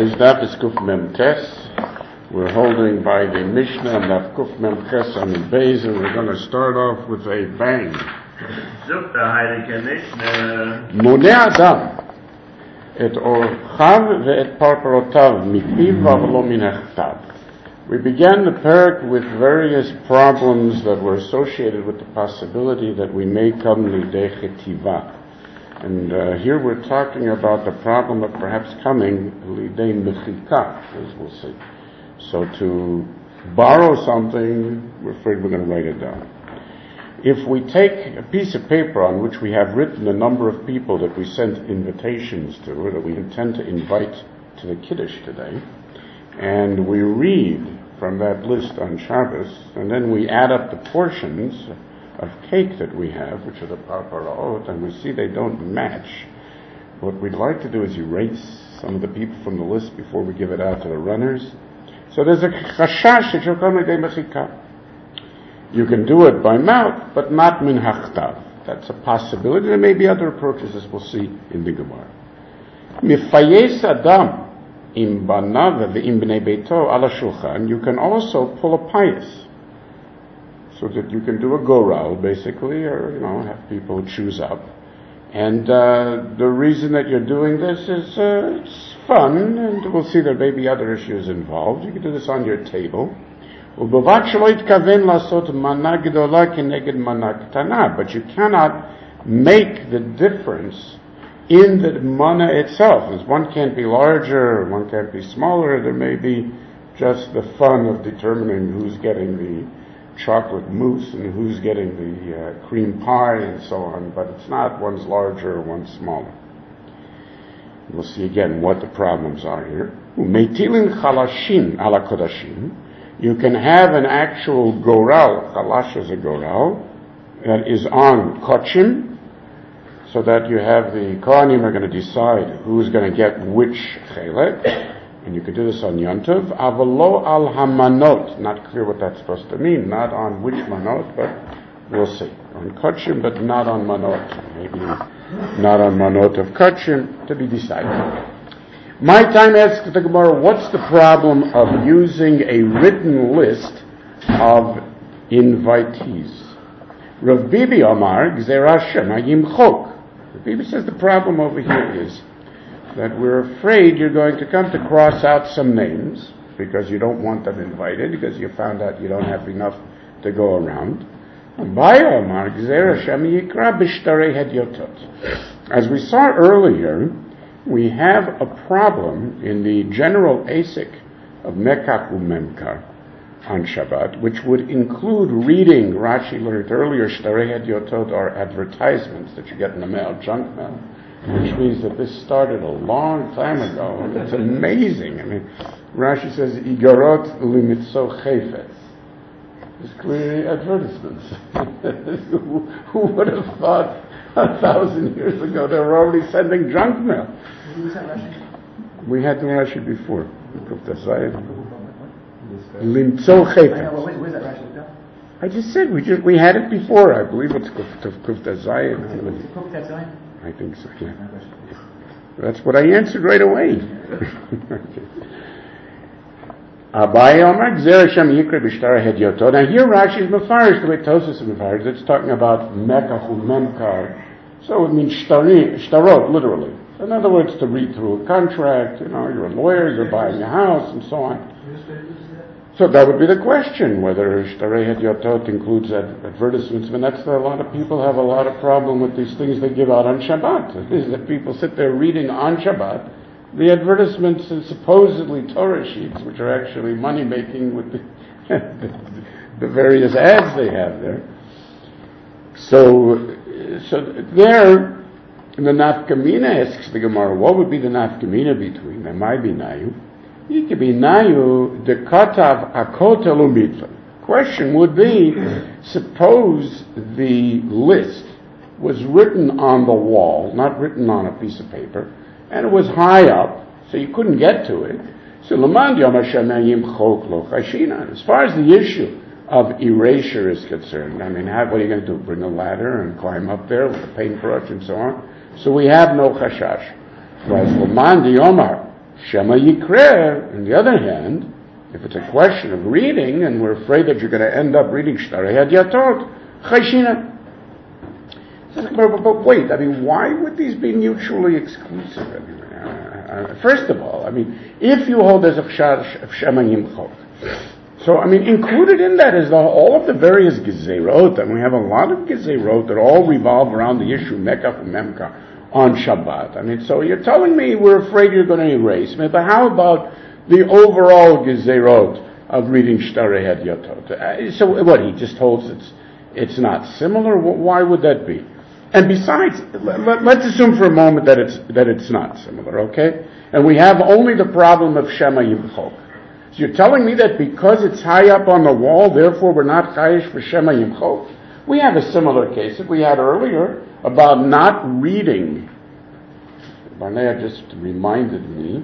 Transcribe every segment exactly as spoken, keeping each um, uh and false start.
Today's daf is Kuf Mem Tes. We're holding by the Mishnah and Daf Kuf Mem Tes on the base, and we're going to start off with a bang. Zuk the Heilige Mishnah. Moneh Adam et orchav ve'et parparotav mipiv v'lo min hachtav. We began the parak with various problems that were associated with the possibility that we may come lidei chetiva. And uh, here we're talking about the problem of perhaps coming lidei mechika, as we'll see. So to borrow something, we're afraid we're going to write it down. If we take a piece of paper on which we have written the number of people that we sent invitations to, or that we intend to invite to the Kiddush today, and we read from that list on Shabbos, and then we add up the portions of cake that we have, which are the parparot, and we see they don't match, what we'd like to do is erase some of the people from the list before we give it out to the runners. So there's a chashash that you'll come lidei mechika. You can do it by mouth, but not min hachtav. That's a possibility. There may be other approaches, as we'll see in the Gemara. Mifayes adam im banav ve'im bnei beito ala shulchan. You can also pull a pious, so that you can do a go-round, basically, or, you know, have people choose up. And uh, the reason that you're doing this is uh, it's fun, and we'll see there may be other issues involved. You can do this on your table. But you cannot make the difference in the mana itself. As one can't be larger, one can't be smaller. There may be just the fun of determining who's getting the chocolate mousse and who's getting the uh, cream pie and so on, but it's not one's larger or one's smaller. We'll see again what the problems are here. Umeitilin chalashin ala kodashim. You can have an actual goral, chalash is a goral, that is on kochim, so that you have the kohanim are going to decide who's going to get which chelek. And you can do this on Yontov. Avalo al hamanot. Not clear what that's supposed to mean. Not on which manot, but we'll see. On Kachim, but not on manot. Maybe not on manot of Kachim, to be decided. My time asks the Gemara, what's the problem of using a written list of invitees? Rav Bibi Omar, Gzera Shemayim Chok. Rav Bibi says the problem over here is that we're afraid you're going to come to cross out some names because you don't want them invited, because you found out you don't have enough to go around. As we saw earlier, we have a problem in the general asik of Mekach u'Memkar on Shabbat, which would include reading, Rashi learned earlier, Shtarei Hedyotot are advertisements that you get in the mail, junk mail, which means that this started a long time ago, and it's amazing. I mean, Rashi says, Igarot limitzo chayfetz. It's clearly advertisements. who, who would have thought a thousand years ago they were already sending junk mail? We had the Rashi before. Limtzo chayfetz. I just said, we just we had it before. I believe it's Kufta Zayin. I think so, yeah. That's what I answered right away. Abaye Omar Gzer Hashem Yikra B'Shtara Hedyoto. Now here Rashi is Mefarish, the way Tosas is Mefarish. It's talking about Mekach u'Memkar. So it means shtarot, literally. In other words, to read through a contract, you know, you're a lawyer, you're buying a house, and so on. So that would be the question, whether Shtarei Hedyotot includes ad- advertisements. I mean, that's a lot of people have a lot of problem with these things they give out on Shabbat. Is that people sit there reading on Shabbat the advertisements and supposedly Torah sheets, which are actually money making with the, the, the various ads they have there. So, so there, the nafkamina asks the Gemara, what would be the nafkamina between them? Might be nayu. It could be nayu de katav akotel umitva. Question would be, suppose the list was written on the wall, not written on a piece of paper, and it was high up, so you couldn't get to it. So l'mand yom hashemayim chok lo chashina. As far as the issue of erasure is concerned, I mean, how, what are you going to do? Bring a ladder and climb up there with a paintbrush and so on? So we have no chashash. Whereas l'mand yomar Shema Yikra, on the other hand, if it's a question of reading, and we're afraid that you're going to end up reading Shtarei Hadyatot, Chayshina. But, but, but wait, I mean, why would these be mutually exclusive? I mean, uh, uh, first of all, I mean, if you hold as a Shema Yimchok, so, I mean, included in that is the, all of the various gezerot, and we have a lot of gezerot that all revolve around the issue Mekach and Memka on Shabbat. I mean, so you're telling me we're afraid you're going to erase me, but how about the overall gezerot of reading Shtarei Hadyatot? Uh, so what, he just holds it's it's not similar? Why would that be? And besides, let, let's assume for a moment that it's that it's not similar, okay? And we have only the problem of Shema Yimchok. So you're telling me that because it's high up on the wall, therefore we're not chayish for Shema Yimchok? We have a similar case that we had earlier about not reading. Barnea just reminded me,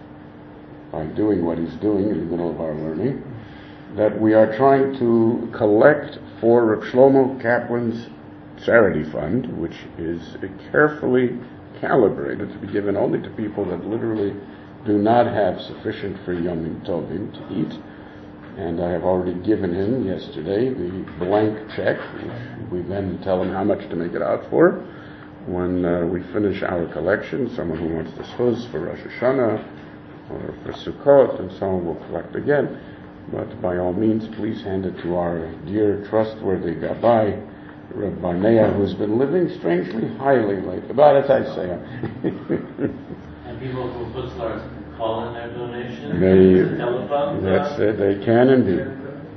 by doing what he's doing in the middle of our learning, that we are trying to collect for Reb Shlomo Kaplan's charity fund, which is carefully calibrated to be given only to people that literally do not have sufficient for Yomim Tovim to eat. And I have already given him yesterday the blank check, which we then tell him how much to make it out for. When uh, we finish our collection, someone who wants this huz for Rosh Hashanah or for Sukkot, and someone will collect again. But by all means, please hand it to our dear, trustworthy Gabbai, Reb Barnea, who's been living strangely highly lately. But as I say, and people from Putzlars can call in their donation. They, telephone. That's it. They can indeed.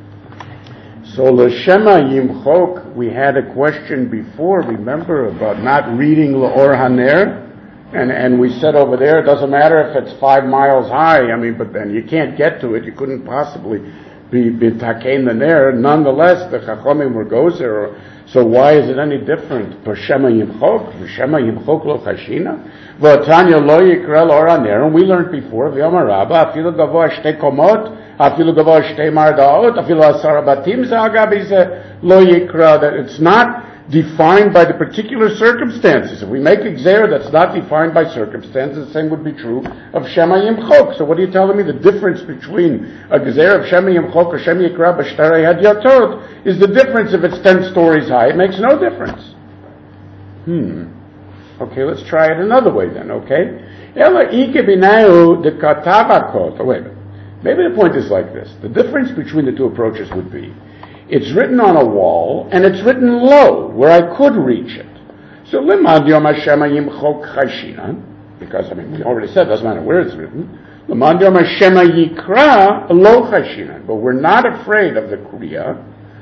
So L'Shema Yimchok, we had a question before, remember, about not reading L'Or Haner, and and we said over there, it doesn't matter if it's five miles high. I mean, but then you can't get to it. You couldn't possibly be b'takein the ner. Nonetheless, the Chachomim were gozer. So why is it any different? For Shema Yimchok, for Shema Yimchok lo chashina, v'atanya lo yikra L'Or Haner. And we learned before, v'yomar Rabba, afilu gavoa shtei komot, afilu gavoa shtei mardaot, afilu asara batim za'agabi ze lo yikra. That it's not defined by the particular circumstances. If we make a gzeira that's not defined by circumstances, the same would be true of Shema Yimchok. So what are you telling me? The difference between a gzeira of Shema Yimchok or Shema Yikra b'Shtarei Hadyatot is the difference if it's ten stories high. It makes no difference. Hmm. Okay, let's try it another way then, okay? Ela ike b'nayu de katavakot. Oh, wait a minute. Maybe the point is like this. The difference between the two approaches would be it's written on a wall, and it's written low, where I could reach it. So, Limad Yom Hashem Yimchok Chashina, because, I mean, we already said, it doesn't matter where it's written, Limad Yom Hashem Yikra Lo Chashina, but we're not afraid of the Kriya,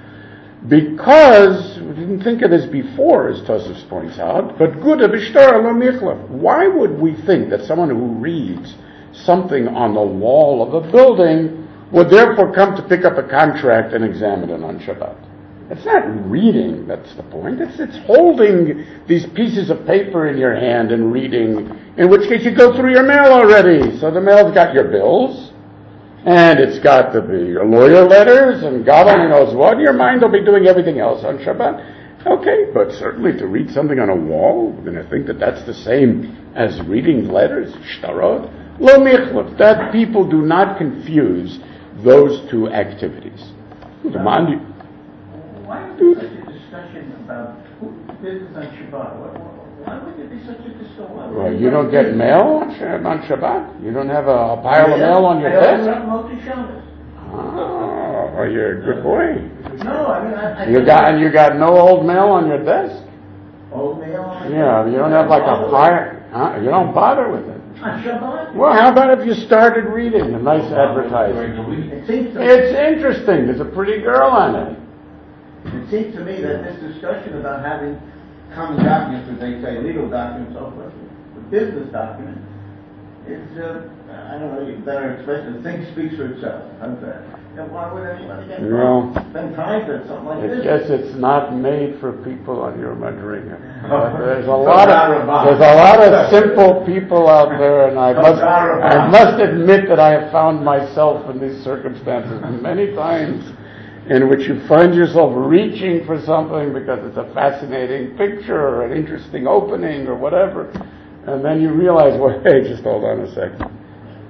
because, we didn't think of this before, as Tosafos points out, but good of Ishtar Lo Michlaf. Why would we think that someone who reads something on the wall of a building would therefore come to pick up a contract and examine it on Shabbat? It's not reading, that's the point. It's it's holding these pieces of paper in your hand and reading, in which case you go through your mail already. So the mail's got your bills, and it's got the, your lawyer letters, and God only knows what. Your mind will be doing everything else on Shabbat. Okay, but certainly to read something on a wall, we're going to think that that's the same as reading letters, shtarot. Lo michlot, that people do not confuse those two activities. Why would there be such a discussion about business on Shabbat? Why would there be such a discussion? Well, you don't get mail on Shabbat? You don't have a pile of mail on your desk? Oh, well, you're a good boy. No, I mean, I, I you got and you got no old mail on your desk? Old mail on Yeah, you don't have like a pile. Huh? You don't bother with it. On Shabbat? Well, how about if you started reading a nice advertisement? It seems to It's interesting. There's a pretty girl on it. It seems to me that this discussion about having common documents, as they say, legal documents, so forth, the business document, is, uh, I don't know, a better expression, the thing speaks for itself. How's that? And why would anybody get Well, spend time for something like I this? guess it's not made for people on your Madriga. There's a lot of there's a lot of simple people out there, and I must I must admit that I have found myself in these circumstances many times, in which you find yourself reaching for something because it's a fascinating picture or an interesting opening or whatever, and then you realize, well, hey, just hold on a second.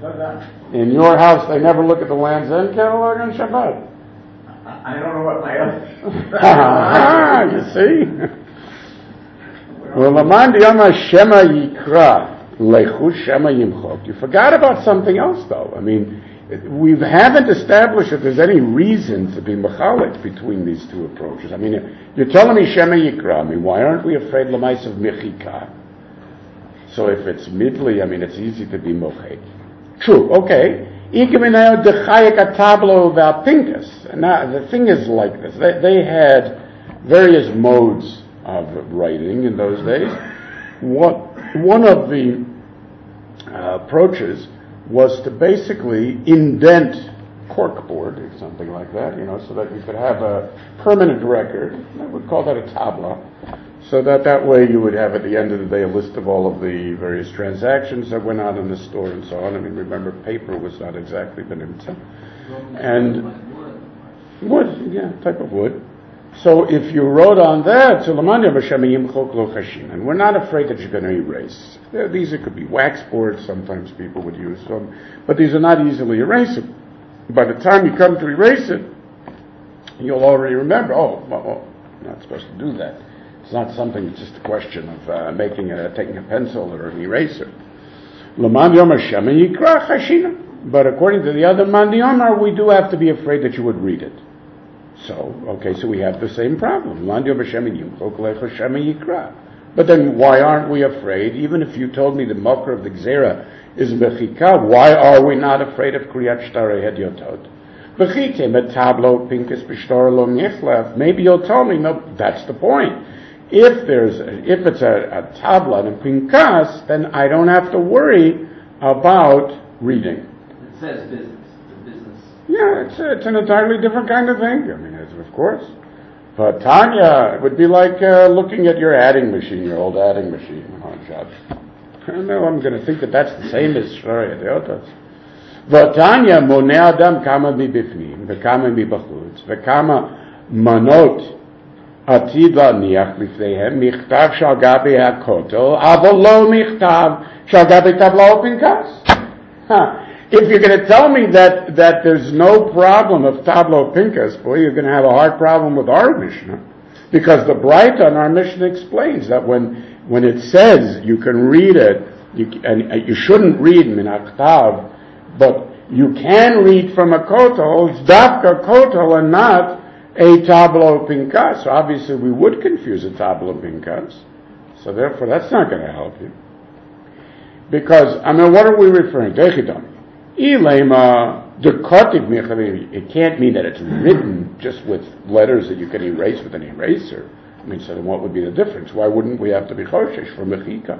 In your house, they never look at the Land's End catalog on Shabbat. I don't know what my other... Ah, you see? Well, Laman Diyama Shema Yikra, Lechu Shema Yimchok. You forgot about something else, though. I mean, we haven't established that there's any reason to be mechalik between these two approaches. I mean, you're telling me Shema Yikra. I mean, why aren't we afraid Lamais of Mechika? So if it's midli, I mean, it's easy to be mochek. True, okay. Now, the thing is like this. They, they had various modes of writing in those days. What, one of the uh, approaches was to basically indent corkboard or something like that, you know, so that you could have a permanent record. I would call that a tabla. So that that way you would have at the end of the day a list of all of the various transactions that went on in the store and so on. I mean, remember, paper was not exactly benimta. And wood, yeah, type of wood. So if you wrote on that, and we're not afraid that you're going to erase. These it could be wax boards, sometimes people would use them, but these are not easily erasable. By the time you come to erase it, you'll already remember, oh, well, I'm not supposed to do that. It's not something, it's just a question of uh, making a, taking a pencil or an eraser. But according to the other Mandi Omar, we do have to be afraid that you would read it. So, okay, so we have the same problem. But then why aren't we afraid? Even if you told me the Mokra of the Gzera is Mechika, why are we not afraid of Kriyat Shtarei Hedyotot? Maybe you'll tell me, no, that's the point. If there's, a, if it's a, a tabla and a pinkas, then I don't have to worry about reading. It says business. It's a business. Yeah, it's, a, it's an entirely different kind of thing. I mean, it's, of course. But Tanya, it would be like uh, looking at your adding machine, your old adding machine on job. I don't know, I'm going to think that that's the same as Shtarei Hedyotot. V'Tanya monei adam kama bibifnim, v'kama bibachutz, v'kama manot עתיד להניח בפניהם מכתב שעל גבי הכותל, אבל לא מכתב שעל גבי טבלה ופנקס. If you're going to tell me that, that there's no problem of tabla pinkas, boy, you're going to have a hard problem with our Mishnah. Because the Braita on our Mishnah explains that when, when it says you can read it, you, and you shouldn't read min haktav, but you can read from a kotel, it's dafka kotel and not a tabla pinkas. So obviously we would confuse a tabla pinkas. So therefore that's not going to help you. Because, I mean, what are we referring to? It can't mean that it's written just with letters that you can erase with an eraser. I mean, so then what would be the difference? Why wouldn't we have to be choshesh for mechika?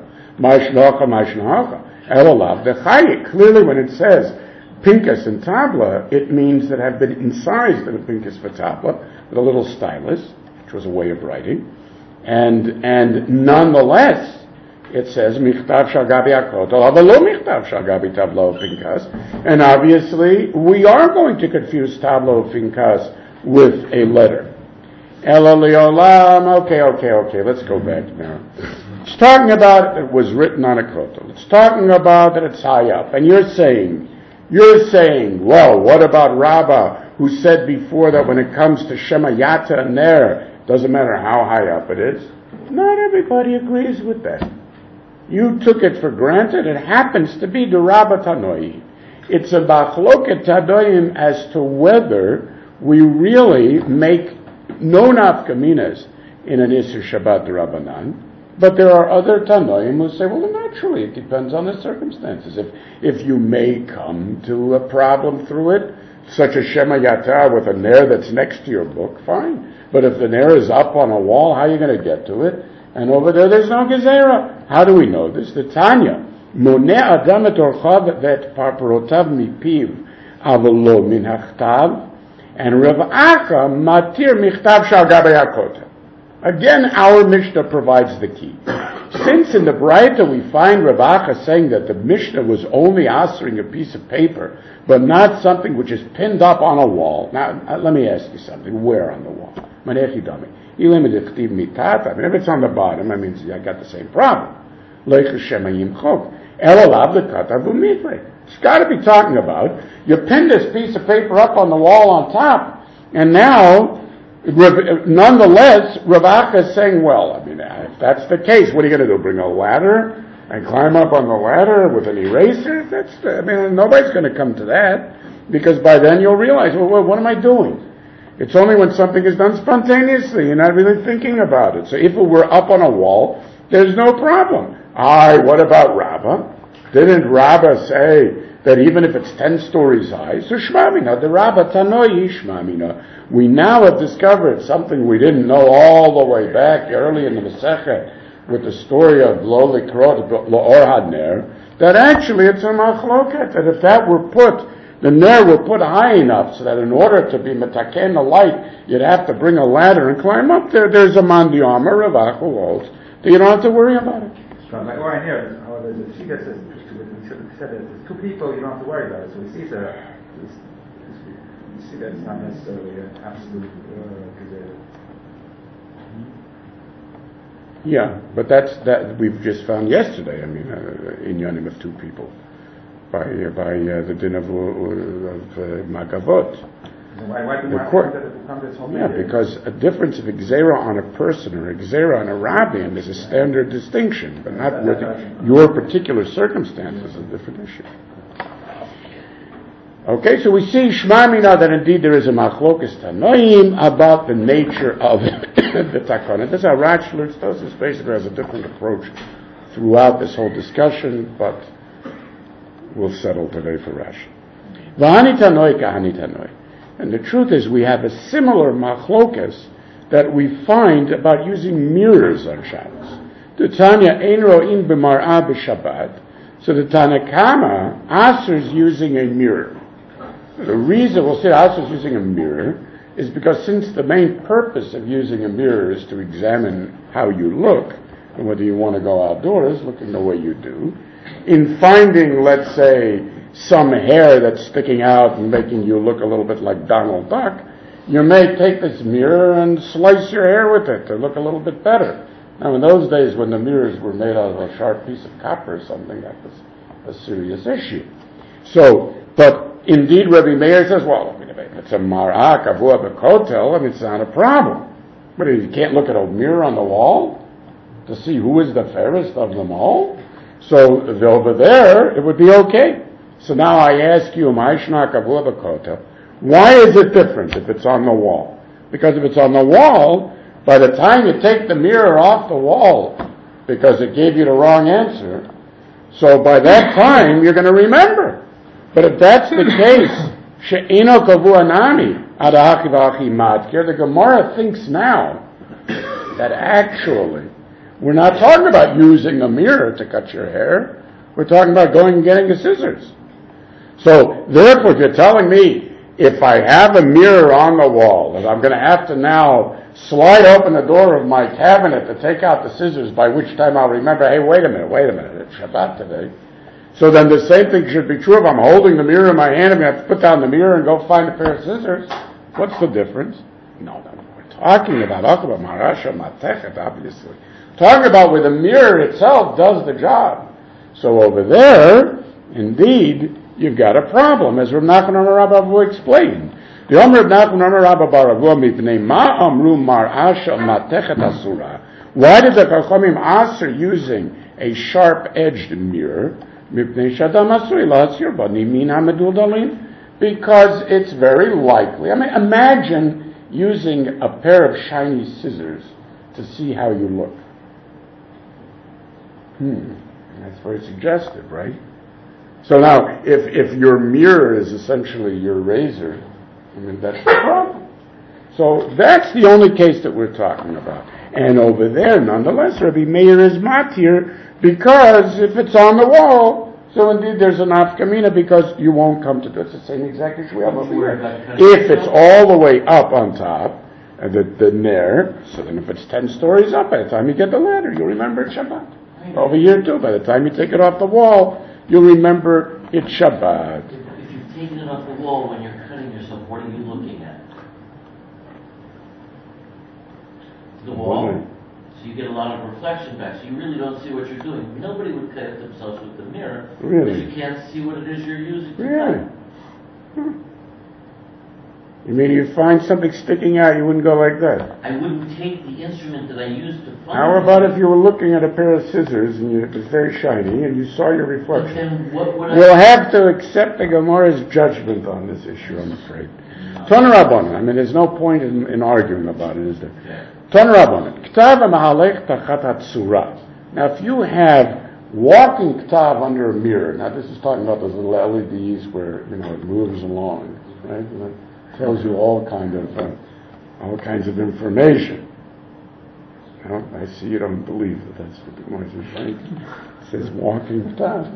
Clearly when it says pinkas and tabla, it means that have been incised in a pinkas for tabla with a little stylus, which was a way of writing, and and nonetheless it says michtav shal gabi hakotel, aber lo michtav shal gabi tabla pinkas, and obviously we are going to confuse tabla pinkas with a letter. Ela leolam. Okay, okay, okay. Let's go back now. It's talking about it was written on a kotel. It's talking about that it's high up, and you're saying. You're saying, well, what about Rabbah, who said before that when it comes to Shema Yata and Ner, doesn't matter how high up it is? Not everybody agrees with that. You took it for granted. It happens to be the Rabbah Tanoi. It's a Bachloket Tadoim as to whether we really make no nafkaminas in an Isser Shabbat Rabbanan. But there are other Tanoim who say, well, naturally, it depends on the circumstances. If if you may come to a problem through it, such as Shema Yata with a Ner that's next to your book, fine. But if the Ner is up on a wall, how are you going to get to it? And over there, there's no Gezerah. How do we know this? The Tanya, Moneh Adam et Orchav vet parparotav mipiv avolo min hachtav, and Rav Acha matir michtav shal gabei hakotel. Again, our Mishnah provides the key. Since in the Braita we find Rav Acha saying that the Mishnah was only answering a piece of paper, but not something which is pinned up on a wall. Now, uh, let me ask you something. Where on the wall? I mean, if it's on the bottom, I mean, I got the same problem. It's got to be talking about, you pinned this piece of paper up on the wall on top, and now, nonetheless, Rav Acha is saying, well, I mean, if that's the case, what are you going to do? Bring a ladder and climb up on the ladder with an eraser? That's, I mean, nobody's going to come to that, because by then you'll realize, well, what am I doing? It's only when something is done spontaneously, you're not really thinking about it. So if it were up on a wall, there's no problem. Aye, what about Rabbah? Didn't Rabbah say that even if it's ten stories high, so Shmamina, the Rabbah Tanoi Shmamina. We now have discovered something we didn't know all the way back early in the Masechet with the story of Lo Likrot L'Or HaNer, that actually it's a machloket, that if that were put, the ner were put high enough so that in order to be metaken the light, you'd have to bring a ladder and climb up there. There's a mandiyama, Rav Acha holds, that you don't have to worry about it. Right, like right here, how the Shiga says, he said that there's two people, you don't have to worry about it. So we see that, we see that it's not necessarily an absolute, uh, yeah, but that's, that we've just found yesterday, I mean, uh, in Yanim of two people, by, uh, by uh, the din of, uh, of uh, Magavot. Why, why, the why court, that it becomes this whole yeah, media? because a difference of Xera on a person or Xera on a rabbin is a standard distinction, but not with your particular circumstances, a different issue. Okay, so we see Shmamina that indeed there is a machlokas tanoim about the nature of the takana. This is how Rashi learns Tosfos basically has a different approach throughout this whole discussion, but we'll settle today for Rashi. V'hani tanoi kahani tanoi. And the truth is we have a similar machlokas that we find about using mirrors on Shabbos. The Tanya ein ro'im b'mar'ah b'Shabbat. So the Tanakama, Aser's using a mirror. The reason we'll say Aser's using a mirror is because since the main purpose of using a mirror is to examine how you look, and whether you want to go outdoors looking the way you do, in finding, let's say, some hair that's sticking out and making you look a little bit like Donald Duck, you may take this mirror and slice your hair with it to look a little bit better. Now, in those days when the mirrors were made out of a sharp piece of copper or something, that was a serious issue. So, but indeed, Rabbi Meir says, well, I mean, if it's a mar'ah kavua b'kotel, I mean, it's not a problem. But you can't look at a mirror on the wall to see who is the fairest of them all. So over there, it would be okay. So now I ask you, why is it different if it's on the wall? Because if it's on the wall, by the time you take the mirror off the wall, because it gave you the wrong answer, so by that time you're going to remember. But if that's the case, she'ino kavuanami adahachi v'achi matkir, the Gemara thinks now that actually we're not talking about using a mirror to cut your hair. We're talking about going and getting the scissors. So, therefore, if you're telling me, if I have a mirror on the wall, that I'm going to have to now slide open the door of my cabinet to take out the scissors, by which time I'll remember, hey, wait a minute, wait a minute, it's Shabbat today. So then the same thing should be true if I'm holding the mirror in my hand, I'm going to have to put down the mirror and go find a pair of scissors. What's the difference? No, no, we're talking about Akaba Marasha Matechet, obviously. Talking about where the mirror itself does the job. So over there, indeed, you've got a problem, as Rav Nachman Amar Rabba Avu explained. The Omer Rav Nachman Amar Rabba Bar Avu mipnei ma amru mar'asha matechet asura. Why did the Chachamim ask using a sharp-edged mirror? Mipnei shadam asuri la'asir bani min hamedul dalim. Because it's very likely. I mean, imagine using a pair of shiny scissors to see how you look. Hmm, that's very suggestive, right? So now, if, if your mirror is essentially your razor, I mean, that's the problem. So that's the only case that we're talking about. And over there, nonetheless, Rabbi Meir is matir, because if it's on the wall, so indeed there's an afkamina, because you won't come to do it. It's the same exact issue we have over here. If it's all the way up on top, and the, the nair, so then if it's ten stories up, by the time you get the ladder, you'll remember it's Shabbat. Over here too, by the time you take it off the wall, you'll remember it's Shabbat. If, if you've taken it off the wall when you're cutting yourself, what are you looking at? The wall. Why? So So you get a lot of reflection back. So you really don't see what you're doing. Nobody would cut themselves with the mirror Really? because you can't see what it is you're using to Really? cut. Hmm. You mean you find something sticking out, you wouldn't go like that? I wouldn't take the instrument that I used to find How it. about if you were looking at a pair of scissors and you, it was very shiny and you saw your But reflection? then what would We'll I... have to accept the Gemara's judgment on this issue, I'm afraid. Ton Rabbanan, I mean, there's no point in, in arguing about it, is there? Ton Rabbanan, K'tav ha'mahalech tachat hatzura. Now, if you have walking K'tav under a mirror, now this is talking about those little L E Ds where, you know, it moves along, right? And it tells you all kind of, uh, all kinds of information. Well, I see you don't believe that that's what the Gemara is saying. It says walking K'tav.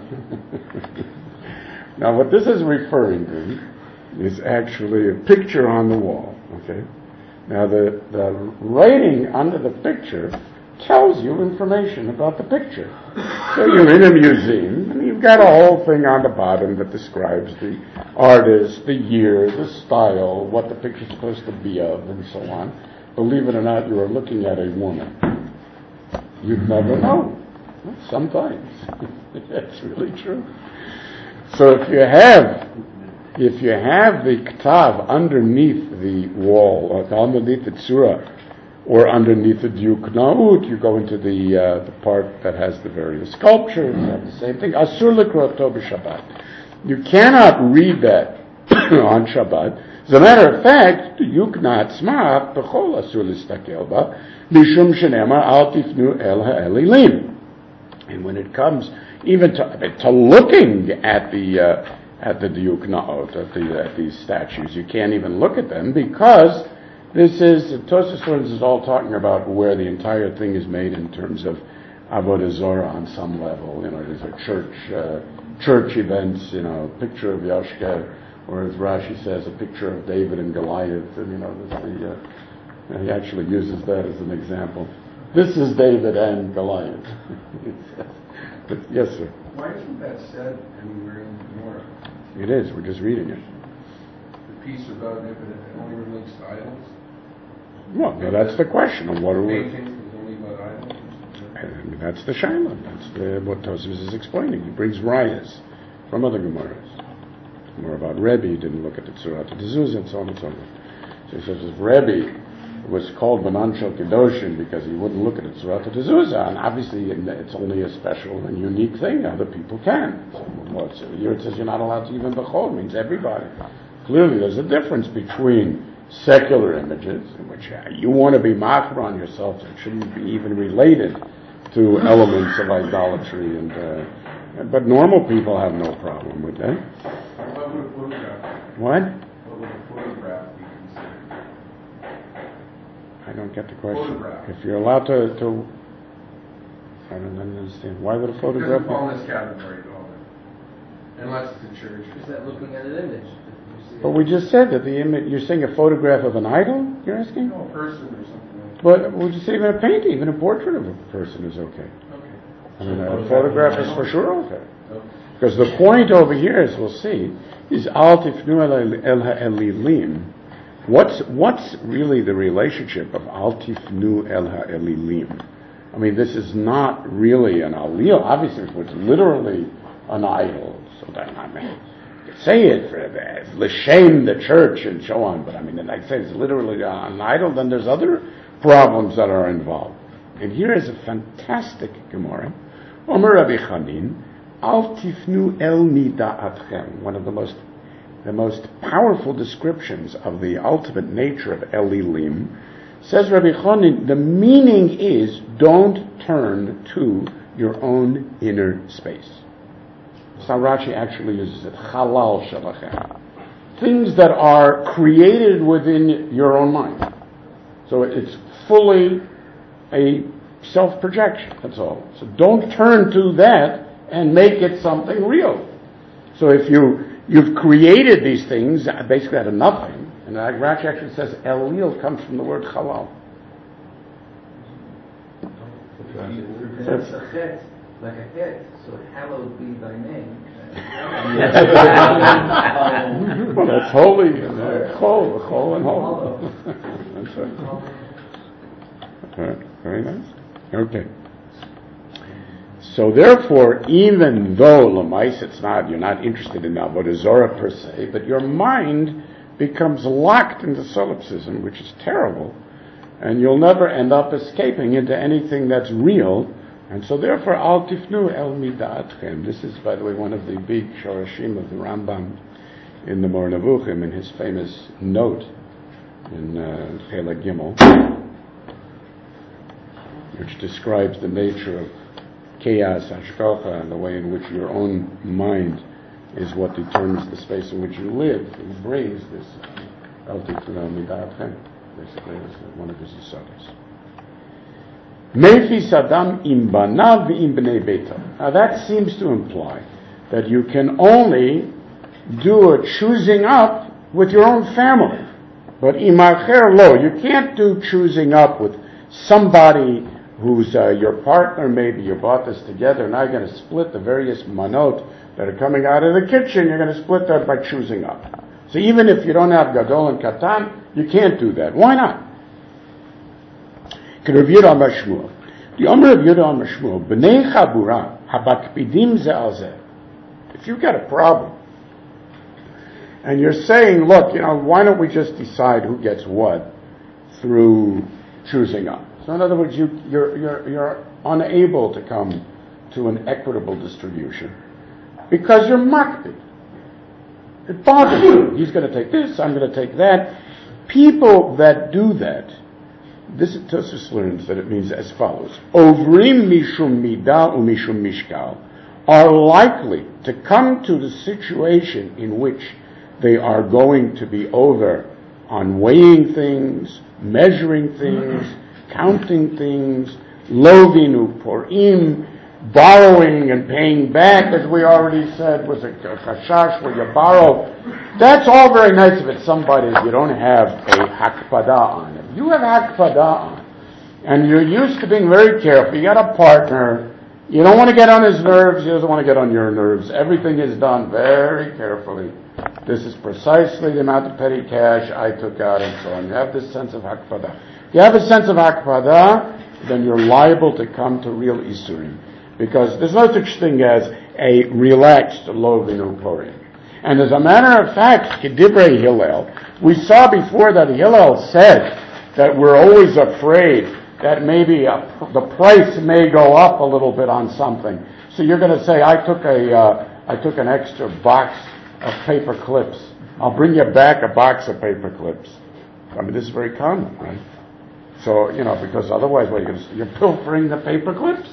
Now, what this is referring to is actually a picture on the wall, okay? Now, the, the writing under the picture tells you information about the picture. So you're in a museum, and you've got a whole thing on the bottom that describes the artist, the year, the style, what the picture's supposed to be of, and so on. Believe it or not, you are looking at a woman. You'd never know. Sometimes. That's really true. So if you have If you have the k'tav underneath the wall, or underneath the tzura, or underneath the diuk na'ut, you go into the uh, the part that has the various sculptures, you have the same thing. Asur l'kroto b'Shabbat. You cannot read that on Shabbat. As a matter of fact, diuk na'atzma b'chol asur l'stakel ba, mishum shenemar al tifnu el ha'elilim. And when it comes even to, to looking at the uh, at the diuk na'ot, at, the, at these statues, you can't even look at them because this is, Tosafos is all talking about where the entire thing is made in terms of avodah zorah on some level. You know, there's a church, uh, church events, you know, a picture of Yoshka, or as Rashi says, a picture of David and Goliath, and you know, this, the, uh, he actually uses that as an example. This is David and Goliath. But, yes, sir. Why isn't that said anywhere in the Gemara? It is. We're just reading it. The piece about if it only relates to idols? Well, no, that's the question of what are we... Painting is only about idols? I mean, that's the Shaila. That's the, what Tosfos is explaining. He brings rayas from other Gemaras. More about Rebbe. He didn't look at the Tzurat Tezuzah and so on and so on. So he says if Rebbe was called Banan Shel Kedoshim because he wouldn't look at the Tzurat Tezuzah, and obviously it's only a special and unique thing. Other people can. So, well, so here it says you're not allowed to even bechol. It means everybody. Clearly, there's a difference between secular images, in which uh, you want to be machmer on yourself, so it shouldn't be even related to elements of idolatry, and uh, but normal people have no problem with that. What would a photograph? What? What would a photograph be considered? I don't get the question. Photograph. If you're allowed to, to I don't understand. Why would a It photograph? doesn't fall in this category at all. Unless it's a church. Is that looking at an image? But we just said that the image. You're saying a photograph of an idol. You're asking? No, a person or something like that. But would you say even a painting, even a portrait of a person is okay? Okay. I mean, a photograph is for sure okay. Okay. Because the point over here, as we'll see, is al tifnu el ha'elilim. What's what's really the relationship of al tifnu el ha'elilim? I mean, this is not really an aliyah. Obviously, if it's literally an idol, so that I mean, you could say it for l'shem the church and so on. But I mean, like I say, it's literally an idol. Then there's other problems that are involved. And here is a fantastic Gemara. Omer Rabbi Chanin, al tifnu el mida'atchem. One of the most the most powerful descriptions of the ultimate nature of Elilim. Says Rabbi Chanin, the meaning is don't turn to your own inner space. Rashi actually uses it, halal shalachem. Things that are created within your own mind. So it's fully a self-projection, that's all. So don't turn to that and make it something real. So if you, you've created these things basically out of nothing, and Rashi actually says Elil comes from the word halal. That's a chet, like a het, so hallowed be thy name. Well, that's holy, uh, chol, chol and hol. That's right. All right. Very nice. Okay. So therefore, even though Lamais, it's not, you're not interested in Avodah Zorah per se, but your mind becomes locked into solipsism, which is terrible, and you'll never end up escaping into anything that's real. And so therefore, Al Tifnu El Midatchem. This is, by the way, one of the big shorashim of the Rambam in the Moreh Nevuchim, in his famous note in uh, Chelik Gimel, which describes the nature of chaos, hashgacha, and the way in which your own mind is what determines the space in which you live. He brings this El Tifnu El Midatchem. Basically, this is one of his yesodis. Mefis Adam im banav im bnei beito. Now that seems to imply that you can only do a choosing up with your own family. But im acher lo, you can't do choosing up with somebody who's uh, your partner. Maybe you bought this together. Now you're going to split the various manot that are coming out of the kitchen. You're going to split that by choosing up. So even if you don't have gadol and katan, you can't do that. Why not? The Omer of Yehuda Mashmuel, B'nei Chabura, Habakpidim ze al zeh. If you've got a problem, and you're saying, look, you know, why don't we just decide who gets what through choosing up? So in other words, you, you're, you're, you're unable to come to an equitable distribution because you're makpid. It bothers you. He's going to take this, I'm going to take that. People that do that, this Tosfos learns that it means as follows: Ovrim mishum midah umishum mishkal, are likely to come to the situation in which they are going to be over on weighing things, measuring things, counting things, lovinu porim, borrowing and paying back, as we already said, was a kashash where you borrow. That's all very nice if it's somebody you don't have a hakpada on. If you have hakpada on, and you're used to being very careful, you got a partner, you don't want to get on his nerves, he doesn't want to get on your nerves, everything is done very carefully. This is precisely the amount of petty cash I took out and so on. You have this sense of hakpada. If you have a sense of hakpada, then you're liable to come to real isurim. Because there's no such thing as a relaxed lovinu porim. And as a matter of fact, Kedivrei Hillel, we saw before that Hillel said that we're always afraid that maybe a, the price may go up a little bit on something. So you're going to say, I took a, uh, I took an extra box of paper clips. I'll bring you back a box of paper clips. I mean, this is very common, right? So, you know, because otherwise, what are you going to say? You're pilfering the paper clips?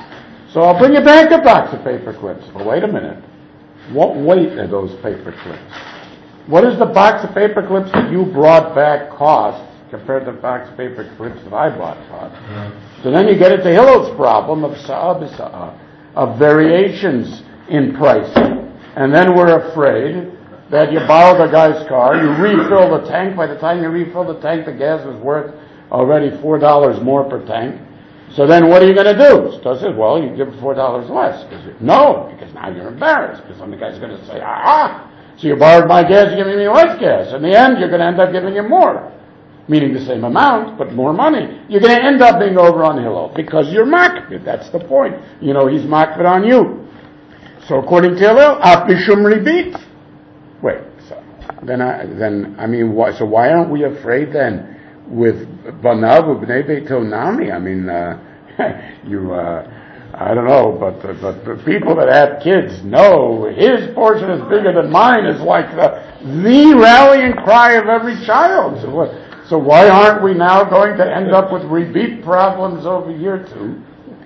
So I'll bring you back a box of paper clips. But wait a minute. What weight are those paper clips? What does the box of paper clips that you brought back cost compared to the box of paper clips that I bought cost? Yeah. So then you get into Hillel's problem of sa'ah b'sa'ah, of variations in price. And then we're afraid that you borrow the guy's car, you refill the tank. By the time you refill the tank, the gas is worth already four dollars more per tank. So then what are you going to do? So says, well, you give four dollars less. No, because now you're embarrassed, because then the guy's going to say, ah, so you borrowed my gas, you're giving me less gas. In the end, you're going to end up giving him more. Meaning the same amount, but more money. You're going to end up being over on Hillel, because you're makbid. That's the point. You know, he's makbid on you. So according to Hillel, af mishum ribit. Wait, so then I, then, I mean, why, so why aren't we afraid then with Banav B'nei Beito Nami? I mean, uh, you, uh, I don't know, but, uh, but the people that have kids know his portion is bigger than mine is like the, the rallying cry of every child. So, what, so why aren't we now going to end up with repeat problems over here too?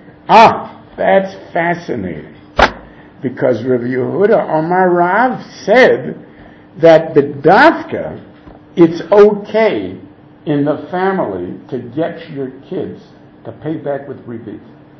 Ah, that's fascinating. Because Rav Yehuda Omar Rav said that the dafka, it's okay in the family to get your kids to pay back with rebit.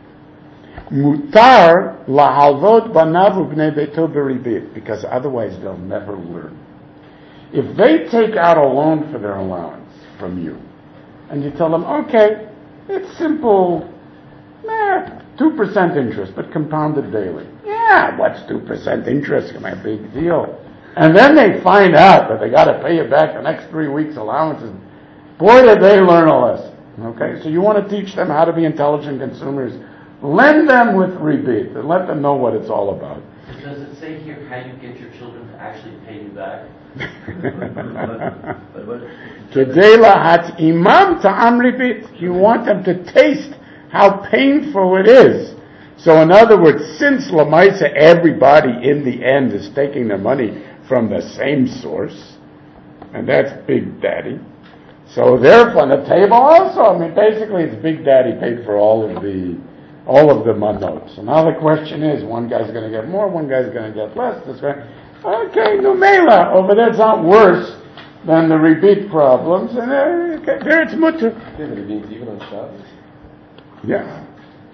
Mutar lahalvot banav ubnei beito beribit, because otherwise they'll never learn. If they take out a loan for their allowance from you, and you tell them, okay, it's simple, eh, two percent interest, but compounded daily. Yeah, what's two percent interest? It's a big deal. And then they find out that they got to pay you back the next three weeks' allowances. Boy, did they learn a lesson. Okay, so you want to teach them how to be intelligent consumers. Lend them with rebate and let them know what it's all about. Does it say here how you get your children to actually pay you back? Kedela hat imam ta'am ribit. You want them to taste how painful it is. So in other words, since Lamaisa, everybody in the end is taking their money from the same source, and that's Big Daddy. So therefore, on the table also, I mean, basically it's Big Daddy paid for all of the all of the manot. So now the question is, one guy's going to get more, one guy's going to get less. This guy, okay, no mela. Over there it's not worse than the repeat problems, and there, okay, there it's mutter. Yeah, but it means even on Shabbos. Yeah.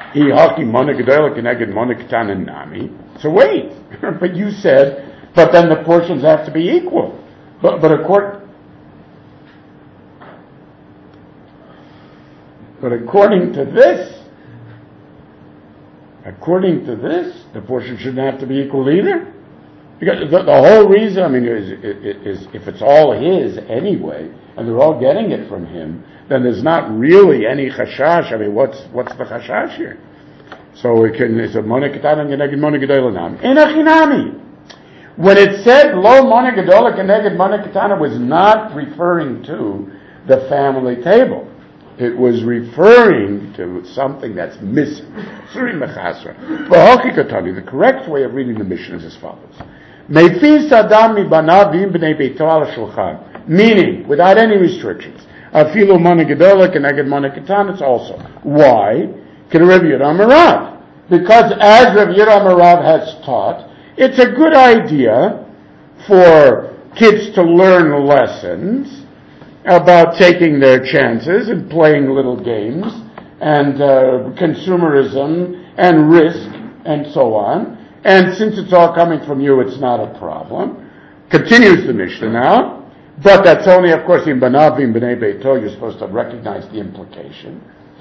So wait, but you said, but then the portions have to be equal. But but according but according to this, according to this, the portion shouldn't have to be equal either. Because the, the whole reason, I mean, is, is, is if it's all his anyway, and they're all getting it from him, then there's not really any chashash. I mean, what's what's the chashash here? So it can, it's a monekatan and geneged monegedolanam. Enachinami. When it said lo monegedola geneged monekatana was not referring to the family table. It was referring to something that's missing. Surim mechasra. V'hokikatani. The correct way of reading the Mishnah is as follows. Meifis adam mibanav v'im b'nei beito al shulchan. Meaning, without any restrictions. Afilu monegedola geneged monekatan. It's also. Why? Can Rabbi Yehuda Marav. Because as Rabbi Yehuda Marav has taught, it's a good idea for kids to learn lessons about taking their chances and playing little games and uh, consumerism and risk and so on. And since it's all coming from you, it's not a problem. Continues the Mishnah now. But that's only, of course, in Banav, in B'nai Beito, you're supposed to recognize the implication.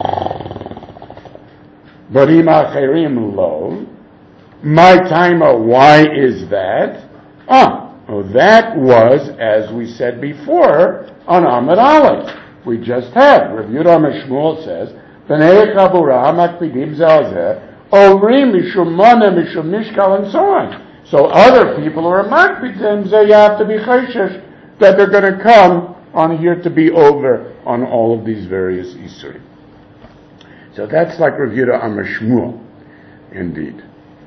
But in Acherim lo, my timer, why is that? Ah, oh, that was, as we said before, on Amud Aleph. We just had. Rav Yehuda Shmuel says, B'nei Chabura makpidim zeh Omrim mishum mana mishum mishkal and so on. So other people are makpidim zeh. You have to be chayshish that they're going to come on here to be over on all of these various isurim. So that's like Rav Yehuda Amar Shmuel, indeed.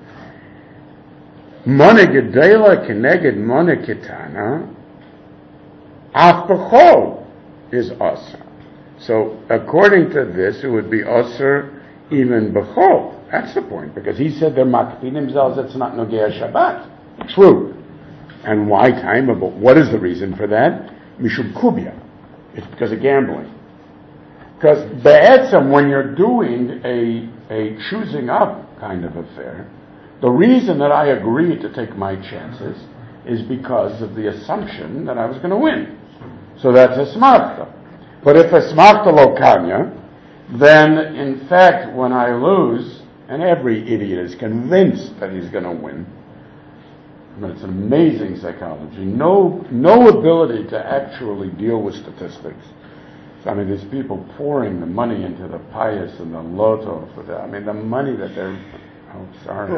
Mona gedela keneged mona ketana, af b'chol is usher. So according to this, it would be usher even b'chol. That's the point, because he said they're makpidim themselves. It's not nogea Shabbat. True. And why time? But what is the reason for that? Mishum kubia. It's because of gambling. Because be'etzem, when you're doing a a choosing up kind of affair, the reason that I agreed to take my chances is because of the assumption that I was going to win. So that's a smarta. But if a smarta lokanya, then in fact when I lose, and every idiot is convinced that he's going to win, but it's amazing psychology, no no ability to actually deal with statistics. So, I mean, there's people pouring the money into the pious and the lotto for that. I mean, the money that they're... Oh, sorry.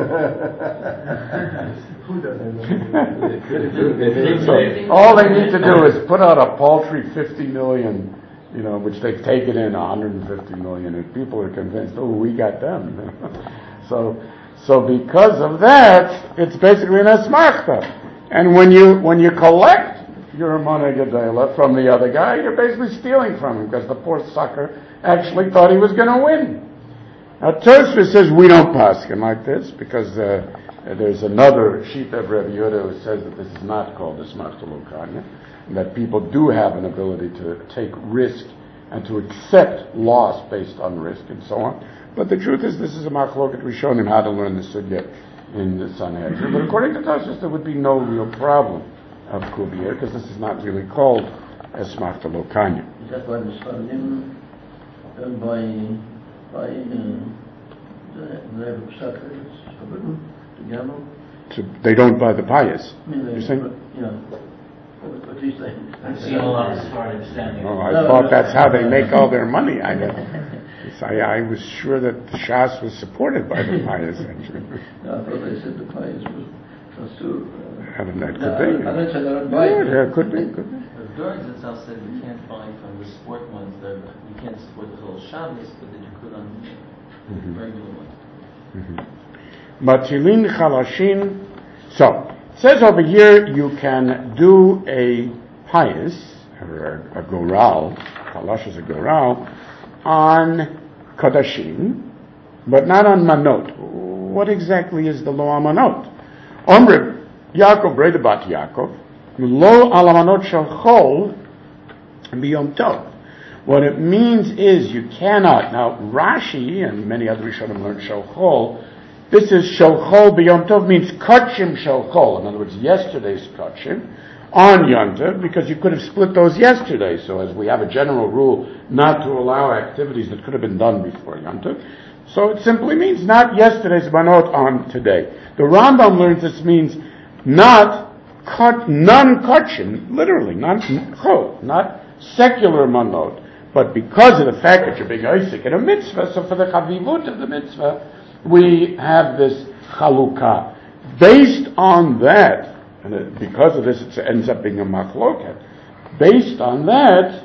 Who doesn't? So, all they need to do is put out a paltry fifty million, you know, which they've taken in one hundred fifty million, and people are convinced, oh, we got them. so, so because of that, it's basically an asmachta. And when you, when you collect your money gedela from the other guy, you're basically stealing from him, because the poor sucker actually thought he was going to win. Now Tosfos says we don't paskin like this, because uh, there's another sheet of Rabbi Yehuda who says that this is not called a smachta lokanya, and that people do have an ability to take risk and to accept loss based on risk and so on. But the truth is, this is a machloket. We've shown him how to learn the sugya in the Sanhedrin. But according to Tosfos, there would be no real problem of kubir, because this is not really called a smachta lokanya. Is that why the Sfaradim done by by uh, the the sucker is forbidden to gamble? So they don't buy the pious. I mean, they, You're saying? you know, What do you say? I've seen a lot of Sephardim standing. Oh, I No, thought no. that's how they make all their money. I, I, I was sure that the Shas was supported by the pious, actually. No, I thought they said the pious was Asur. I don't know, it No, could I be. don't- I don't say they're Yeah, right. yeah, could be, could be. The Dorans itself said you can't buy from the sport ones, that you can't support the whole Shabbos, but that you could on Mhm. regular ones. Matilin chalashin. So, it says over here you can do a pious, or a, a goral, chalash is a goral, on kadashim, but not on manot. What exactly is the law on manot? Omri Yaakov Bredebat Yaakov, lo alamanot shel chol biyom tov. What it means is you cannot. Now Rashi and many other Rishonim learn shel chol. This is shel chol biyom tov means kachim shel chol. In other words, yesterday's kachim on Yom Tov, because you could have split those yesterday. So as we have a general rule not to allow activities that could have been done before Yom Tov, so it simply means not yesterday's manot on today. The Rambam learns this means not cut, non-kachim, literally, not chol, not secular manot, but because of the fact that you're being Isaac in a mitzvah, so for the chavivut of the mitzvah, we have this chalukah. Based on that, and it, because of this it ends up being a machloket, based on that,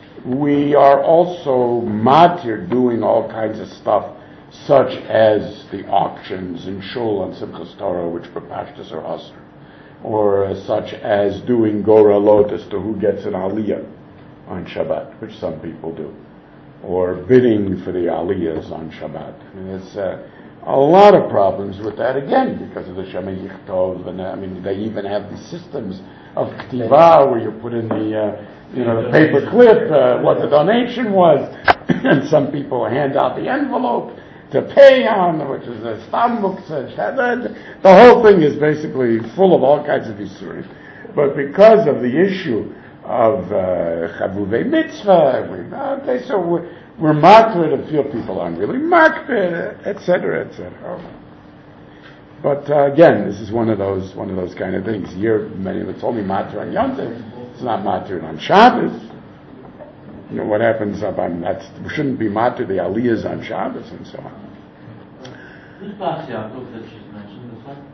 we are also matir doing all kinds of stuff, such as the auctions in Shul and Simchas Torah, which for Pashtus are Asr, or uh, such as doing goralot as to who gets an aliyah on Shabbat, which some people do, or bidding for the aliyahs on Shabbat. I mean, there's uh, a lot of problems with that, again, because of the Shema Yichtov, and uh, I mean, they even have the systems of Ktiva, where you put in the, uh, you know, the paper clip, uh, what the donation was, and some people hand out the envelope to pay on, which is a stambuk. The whole thing is basically full of all kinds of isurim. But because of the issue of chavuvei uh, mitzvah, we, okay, so we're, we're makbid and feel people aren't really makbid, et cetera, et cetera. But uh, again, this is one of those one of those kind of things. Here, many of it's only matter on Yom Tov. It's not matter on Shabbos. You know what happens up on that? We shouldn't be matter the aliyahs on Shabbos and so on. Who's Bas Yaakov that she's mentioned this one?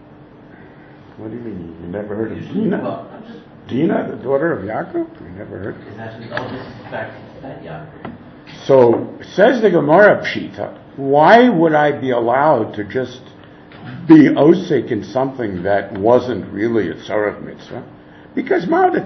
What do you mean? You never heard of Dina? Well, I'm just. Dina, the daughter of Yaakov? You never heard? Is that just, oh, this is the fact that Yaakov. So, says the Gemara Pshita, why would I be allowed to just be osik in something that wasn't really a tzarech mitzvah? Because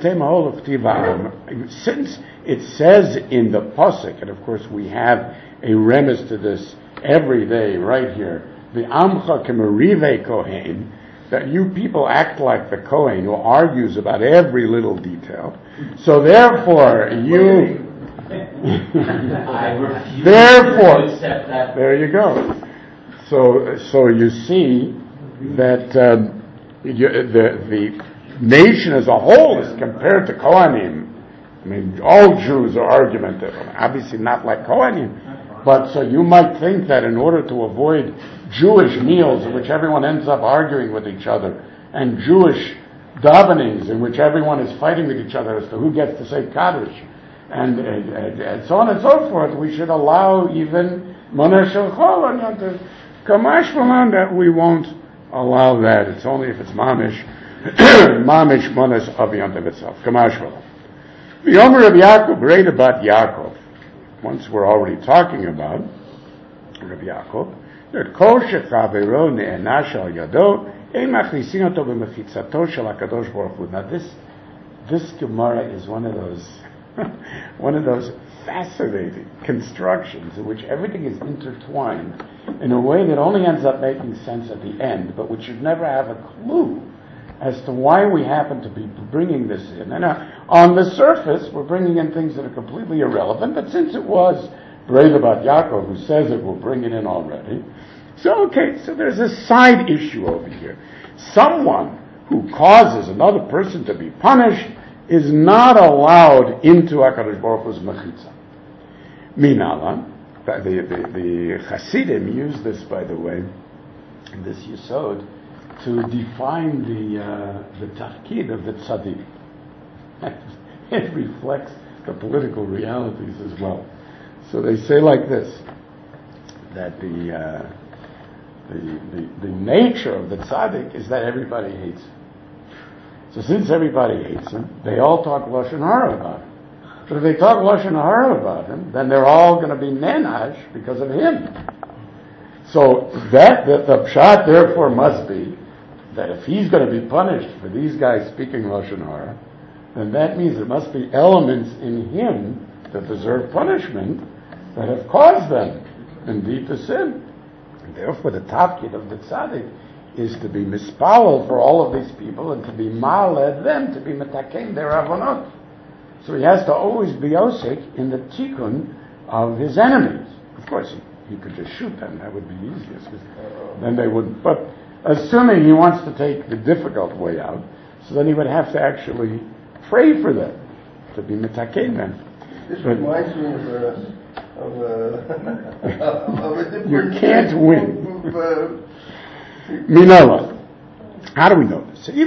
since it says in the pasuk, and of course we have a remes to this every day right here, the amcha kemerive kohen, that you people act like the kohen who argues about every little detail. So therefore you I refuse Therefore, to accept that. there you go. So, so you see that um, you, the the nation as a whole is compared to Kohanim. I mean, all Jews are argumentative. Obviously, not like Kohanim, but so you might think that in order to avoid Jewish meals in which everyone ends up arguing with each other, and Jewish davenings in which everyone is fighting with each other as to who gets to say Kaddish, and, and, and, and so on and so forth, we should allow even Monah Shel Chol on Yom Tov. Kamash Malan, that we won't allow that. It's only if it's Mamish, Mamish Monas of Yom Tov itself. Kamash Malan. The Omer of Yaakov, great about Yaakov. Once we're already talking about Rabbi Yaakov, that Kol Shechavero Ne'ena Shel Yado, Ein Machnisin Oto B'Mechitzato Shel HaKadosh Baruch Hu. Now this, this Gemara is one of those one of those fascinating constructions in which everything is intertwined in a way that only ends up making sense at the end, but which should never have a clue as to why we happen to be bringing this in. And uh, on the surface, we're bringing in things that are completely irrelevant, but since it was Breda Bat Yaakov who says it, we'll bring it in already. So, okay, so there's a side issue over here. Someone who causes another person to be punished is not allowed into HaKadosh Baruch Hu's Mechitza. Minala, the, the, the Hasidim use this, by the way, in this Yesod, to define the uh, the tafkid of the tzaddik. It reflects the political realities as well. So they say like this, that the, uh, the, the, the nature of the tzaddik is that everybody hates him. So since everybody hates him, they all talk Lashon Hara about him. But if they talk Lashon Hara about him, then they're all going to be nenash because of him. So that, that the pshat therefore must be that if he's going to be punished for these guys speaking Lashon Hara, then that means there must be elements in him that deserve punishment that have caused them indeed to sin. And therefore the tafkid of the tzaddik is to be mispalel for all of these people and to be ma'aleh them, to be metaken their avonot. So he has to always be osik in the tikkun of his enemies. Of course, he, he could just shoot them. That would be easiest, because then they wouldn't. But assuming he wants to take the difficult way out, so then he would have to actually pray for them, to be metaken them. This but, reminds me of a, of a, of a different... You can't win. Of, uh, Minola. How do we know this? Here's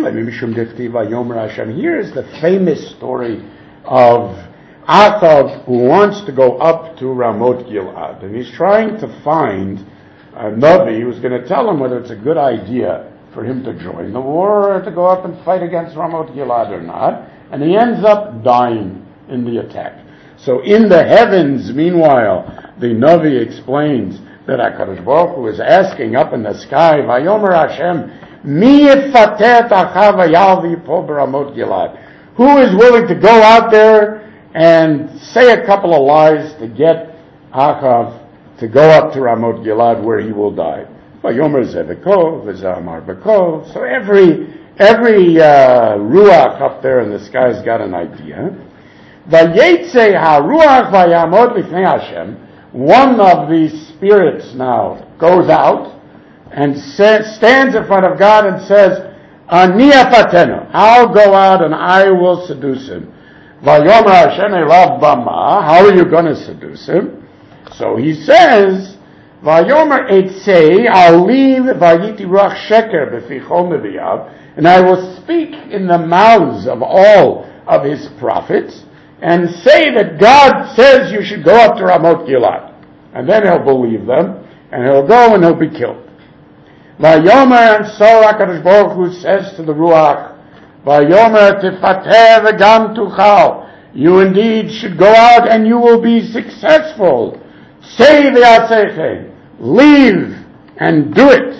the famous story of Achav, who wants to go up to Ramot Gilad, and he's trying to find a Navi who's going to tell him whether it's a good idea for him to join the war or to go up and fight against Ramot Gilad or not, and he ends up dying in the attack. So in the heavens, meanwhile, the Navi explains that HaKadosh Baruch Hu is asking up in the sky, Vayomer Hashem, Mi yifatet achav vayalvi po b'Ramot Gilad. Who is willing to go out there and say a couple of lies to get Achav to go up to Ramot Gilad where he will die? Vayomer zevekov, v'zamar bekov. So every every uh, ruach up there in the sky's got an idea. Vayetze haruach vayamod lifnei Hashem. One of these spirits now goes out and sa- stands in front of God and says, Ani afatenu, I'll go out and I will seduce him. Vayomer Hashem elav bama, how are you going to seduce him? So he says, Vayomer etzei, I'll leave vayiti ruach sheker befichol neviyav, and I will speak in the mouths of all of his prophets, and say that God says you should go up to Ramot Gilad. And then he'll believe them, and he'll go and he'll be killed. Vayomer, and so HaKadosh Baruch Hu says to the Ruach, Vayomer tifateh v'gam tuchal. You indeed should go out and you will be successful. Say v'yasechem. Leave and do it.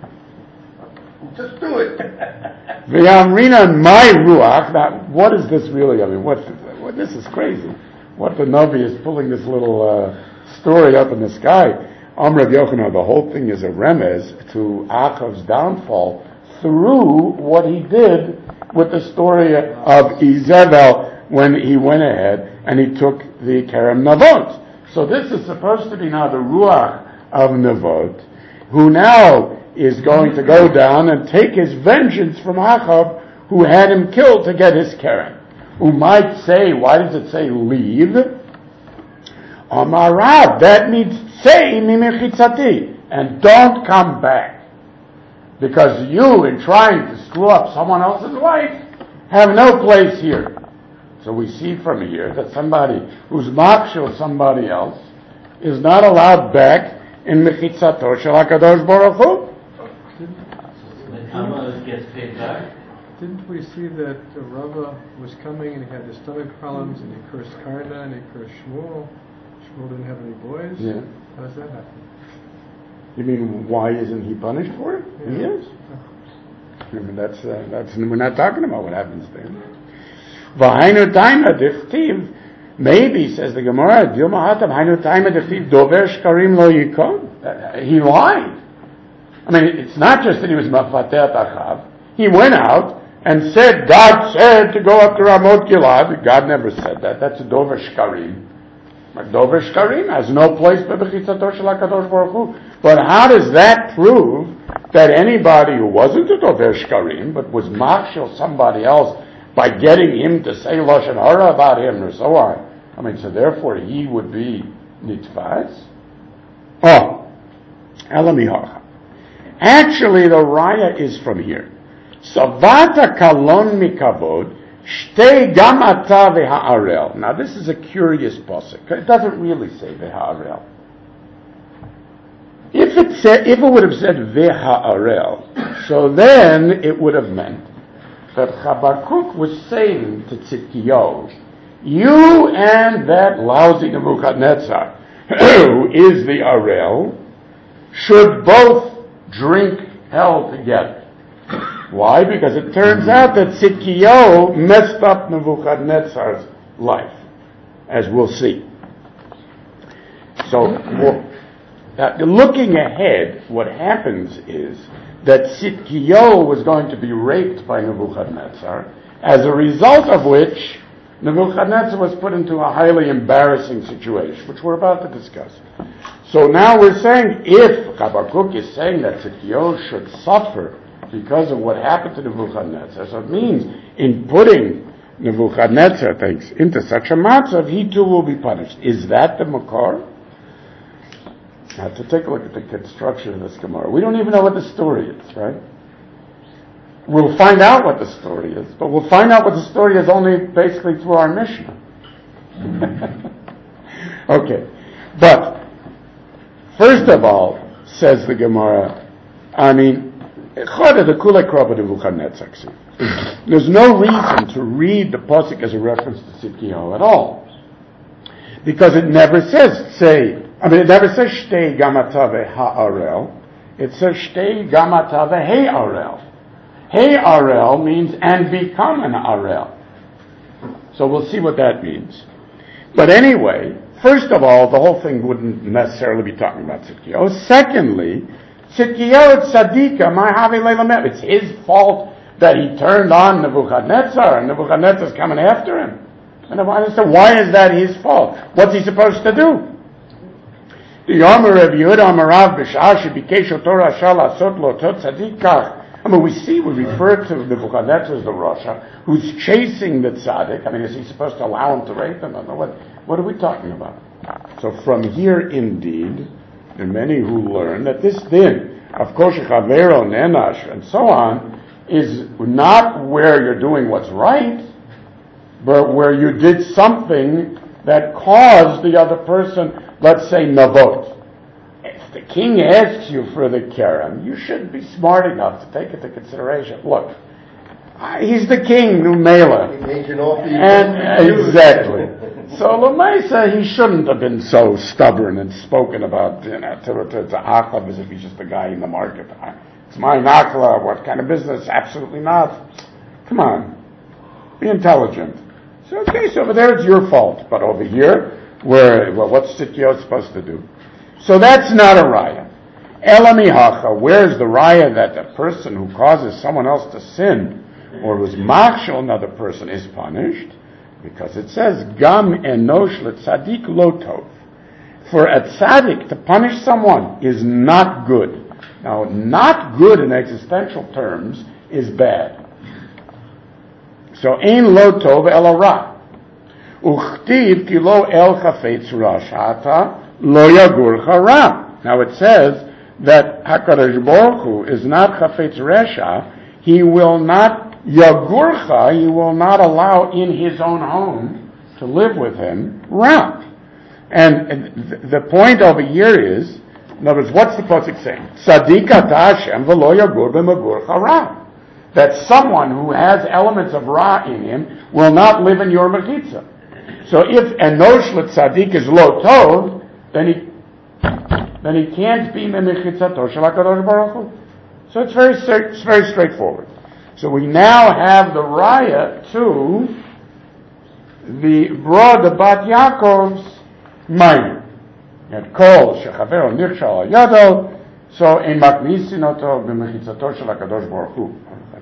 Just do it. V'yamrina my Ruach. Now, what is this really? I mean, what's this? Well, this is crazy. What the Navi is pulling this little uh, story up in the sky. Amr Rav Yochanan, the whole thing is a remez to Achav's downfall through what he did with the story of Izebel when he went ahead and he took the Kerem Navot. So this is supposed to be now the Ruach of Navot, who now is going to go down and take his vengeance from Achav, who had him killed to get his Kerem. Who might say, why does it say leave? Amarav, that means say mimichitzati, and don't come back. Because you, in trying to screw up someone else's life, have no place here. So we see from here that somebody who's makshel somebody else is not allowed back in mechitzato shel HaKadosh Baruch Hu. Nechama gets paid back. Didn't we see that uh, Rava was coming and he had his stomach problems and he cursed Karna and he cursed Shmuel? Shmuel didn't have any boys? Yeah. How does that happen? You mean, why isn't he punished for it? Yeah. He is. I mean, that's, uh, that's, we're not talking about what happens there. V'hainu taima diftiv, maybe, says the Gemara, Dilma hatam, hainu taima diftiv, dover shkarim lo yikon. He lied. I mean, it's not just that he was mafatet achav. He went out and said, God said to go up to Ramot Gilad. God never said that. That's a Dover Shkarim. Dover Shkarim has no place for B'chitzato shel HaKadosh Baruch Hu. But how does that prove that anybody who wasn't a Dover Shkarim, but was machshel somebody else by getting him to say Lashon Hara about him or so on, I mean, so therefore he would be nitfas? Oh, Elamihacha. Actually, the raya is from here. Savata kalon mikavod Shtei gamata v'ha'arel. Now this is a curious pasuk. It doesn't really say v'ha'arel. If it said, if it would have said v'ha'arel, so then it would have meant that Habakkuk was saying to Tzidkiyahu, you and that lousy Nebuchadnezzar, who is the Arel, should both drink hell together. Why? Because it turns out that Tzidkiyahu messed up Nebuchadnezzar's life, as we'll see. So, well, uh, looking ahead, what happens is that Tzidkiyahu was going to be raped by Nebuchadnezzar, as a result of which Nebuchadnezzar was put into a highly embarrassing situation, which we're about to discuss. So now we're saying, if Habakkuk is saying that Tzidkiyahu should suffer because of what happened to Nebuchadnezzar, so it means in putting Nebuchadnezzar things into such a matzav, he too will be punished. Is that the makar? Now to take a look at the construction of this Gemara. We don't even know what the story is, right? We'll find out what the story is, but we'll find out what the story is only basically through our Mishnah. Okay. But, first of all, says the Gemara, I mean, there's no reason to read the pasuk as a reference to Tzidkiyahu at all. Because it never says, say, I mean, it never says, Shtei gamata v'ha'arel. It says, Shtei gamata v'he'arel. He'arel means, and become an arel. So we'll see what that means. But anyway, first of all, the whole thing wouldn't necessarily be talking about Tzidkiyahu. Secondly, Tzidkiyahu tzadika, my havi leilamet. It's his fault that he turned on Nebuchadnezzar, and Nebuchadnezzar's coming after him. And I said, why is that his fault? What's he supposed to do? The Yomer Reb Yehuda Amarav b'shah shebikesh oto rasha lasot lo oto tzadik kach. I mean, we see, we refer to Nebuchadnezzar as the Rasha, who's chasing the tzaddik. I mean, is he supposed to allow him to rape him? What, what are we talking about? So from here, indeed, there are many who learn that this din of kosher chavero, nenash, and so on, is not where you're doing what's right, but where you did something that caused the other person, let's say, navot. If the king asks you for the kerem, you should be smart enough to take it into consideration. Look, he's the king, Numela. And exactly. So Lamaisa, he shouldn't have been so stubborn and spoken about, you know, to, to, to Aklav as if he's just a guy in the market. It's my Nakla, what kind of business? Absolutely not. Come on. Be intelligent. So, okay, so over there it's your fault. But over here, where, well, what's Tzidkiyahu supposed to do? So that's not a raya. Elami hacha, where's the raya that a person who causes someone else to sin, or who's machshel another person, is punished? Because it says, Gam enosh letzadik lo tov. For a tzaddik to punish someone is not good. Now, not good in existential terms is bad. So, ein lo tov el ra. Uchtiv ki lo el chafetz rashata lo yagur chara. Now it says that HaKadosh Baruch Hu is not chafetz resha. He will not Yagurcha, he will not allow in his own home to live with him Ra. And, and th- the point over here is, in other words, what's the pasuk saying? Tzadik ata Hashem v'lo yagur b'magurcha Ra. That someone who has elements of Ra in him will not live in your mechitza. So if enosh l'tzadik is lo tov, then he then he can't be memechitzato shel HaKadosh Baruch Hu. So it's very it's very straightforward. So we now have the raya to the broad Bat Yaakov's mind. It calls shechavero nirshal yado, so in maknisin oto b'mechitzato shel HaKadosh Baruch Hu.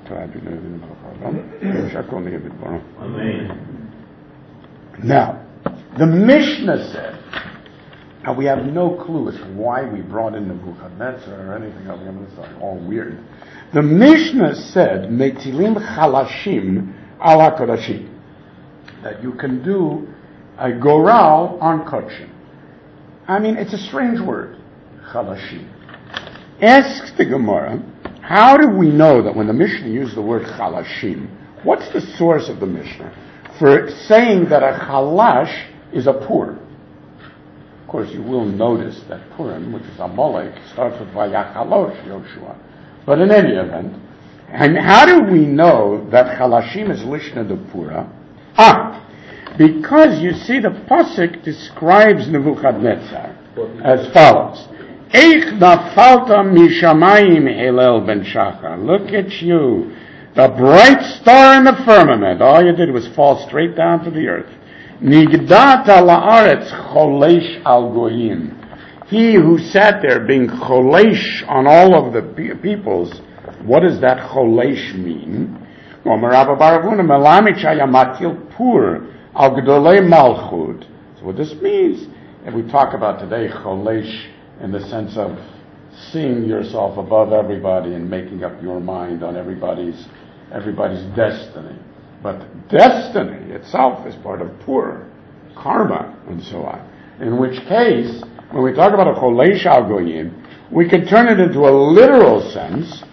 Amen. Now, the Mishnah said, now we have no clue as to why we brought in Nebuchadnezzar or anything else. It's like all weird. The Mishnah said, Metilim chalashim al hakodashim, that you can do a goral on kodshim. I mean, it's a strange word, chalashim. Asks the Gemara, how do we know that when the Mishnah used the word chalashim, What's the source of the Mishnah for saying that a chalash is a poor? Of course, you will notice that Purim, which is Amalek, starts with Vayachalosh Yoshua. But in any event, and how do we know that Chalashim is Lishna de Pura? Ah, because you see the Pasuk describes Nebuchadnezzar as follows. Eich nafalta mishamayim Hillel ben Shachar. Look at you, the bright star in the firmament. All you did was fall straight down to the earth. Nigdata la'aretz cholesh al goyim. He who sat there being cholesh on all of the pe- peoples. What does that cholesh mean? So what this means, and we talk about today cholesh in the sense of seeing yourself above everybody and making up your mind on everybody's everybody's destiny. But destiny itself is part of pur, karma, and so on. In which case, when we talk about a cholesh al goyim, we can turn it into a literal sense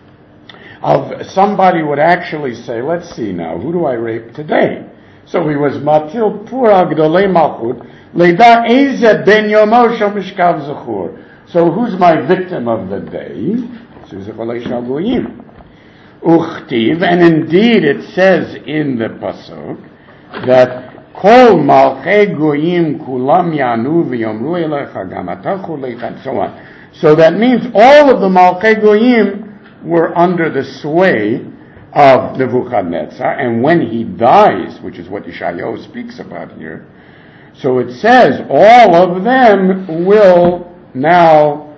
of somebody would actually say, let's see now, who do I rape today? So he was matil pur al gdolei malchut, leida eze ben yomo shel mishkav zechur. So who's my victim of the day? So he's a cholesh al goyim. Uchtiv, and indeed it says in the pasuk that kol malchei goyim kulam yanu v'yomru elecha gam ata chuleit, and so on. So that means all of the malchei goyim were under the sway of Nebuchadnezzar, and when he dies, which is what Yeshayahu speaks about here, so it says all of them will now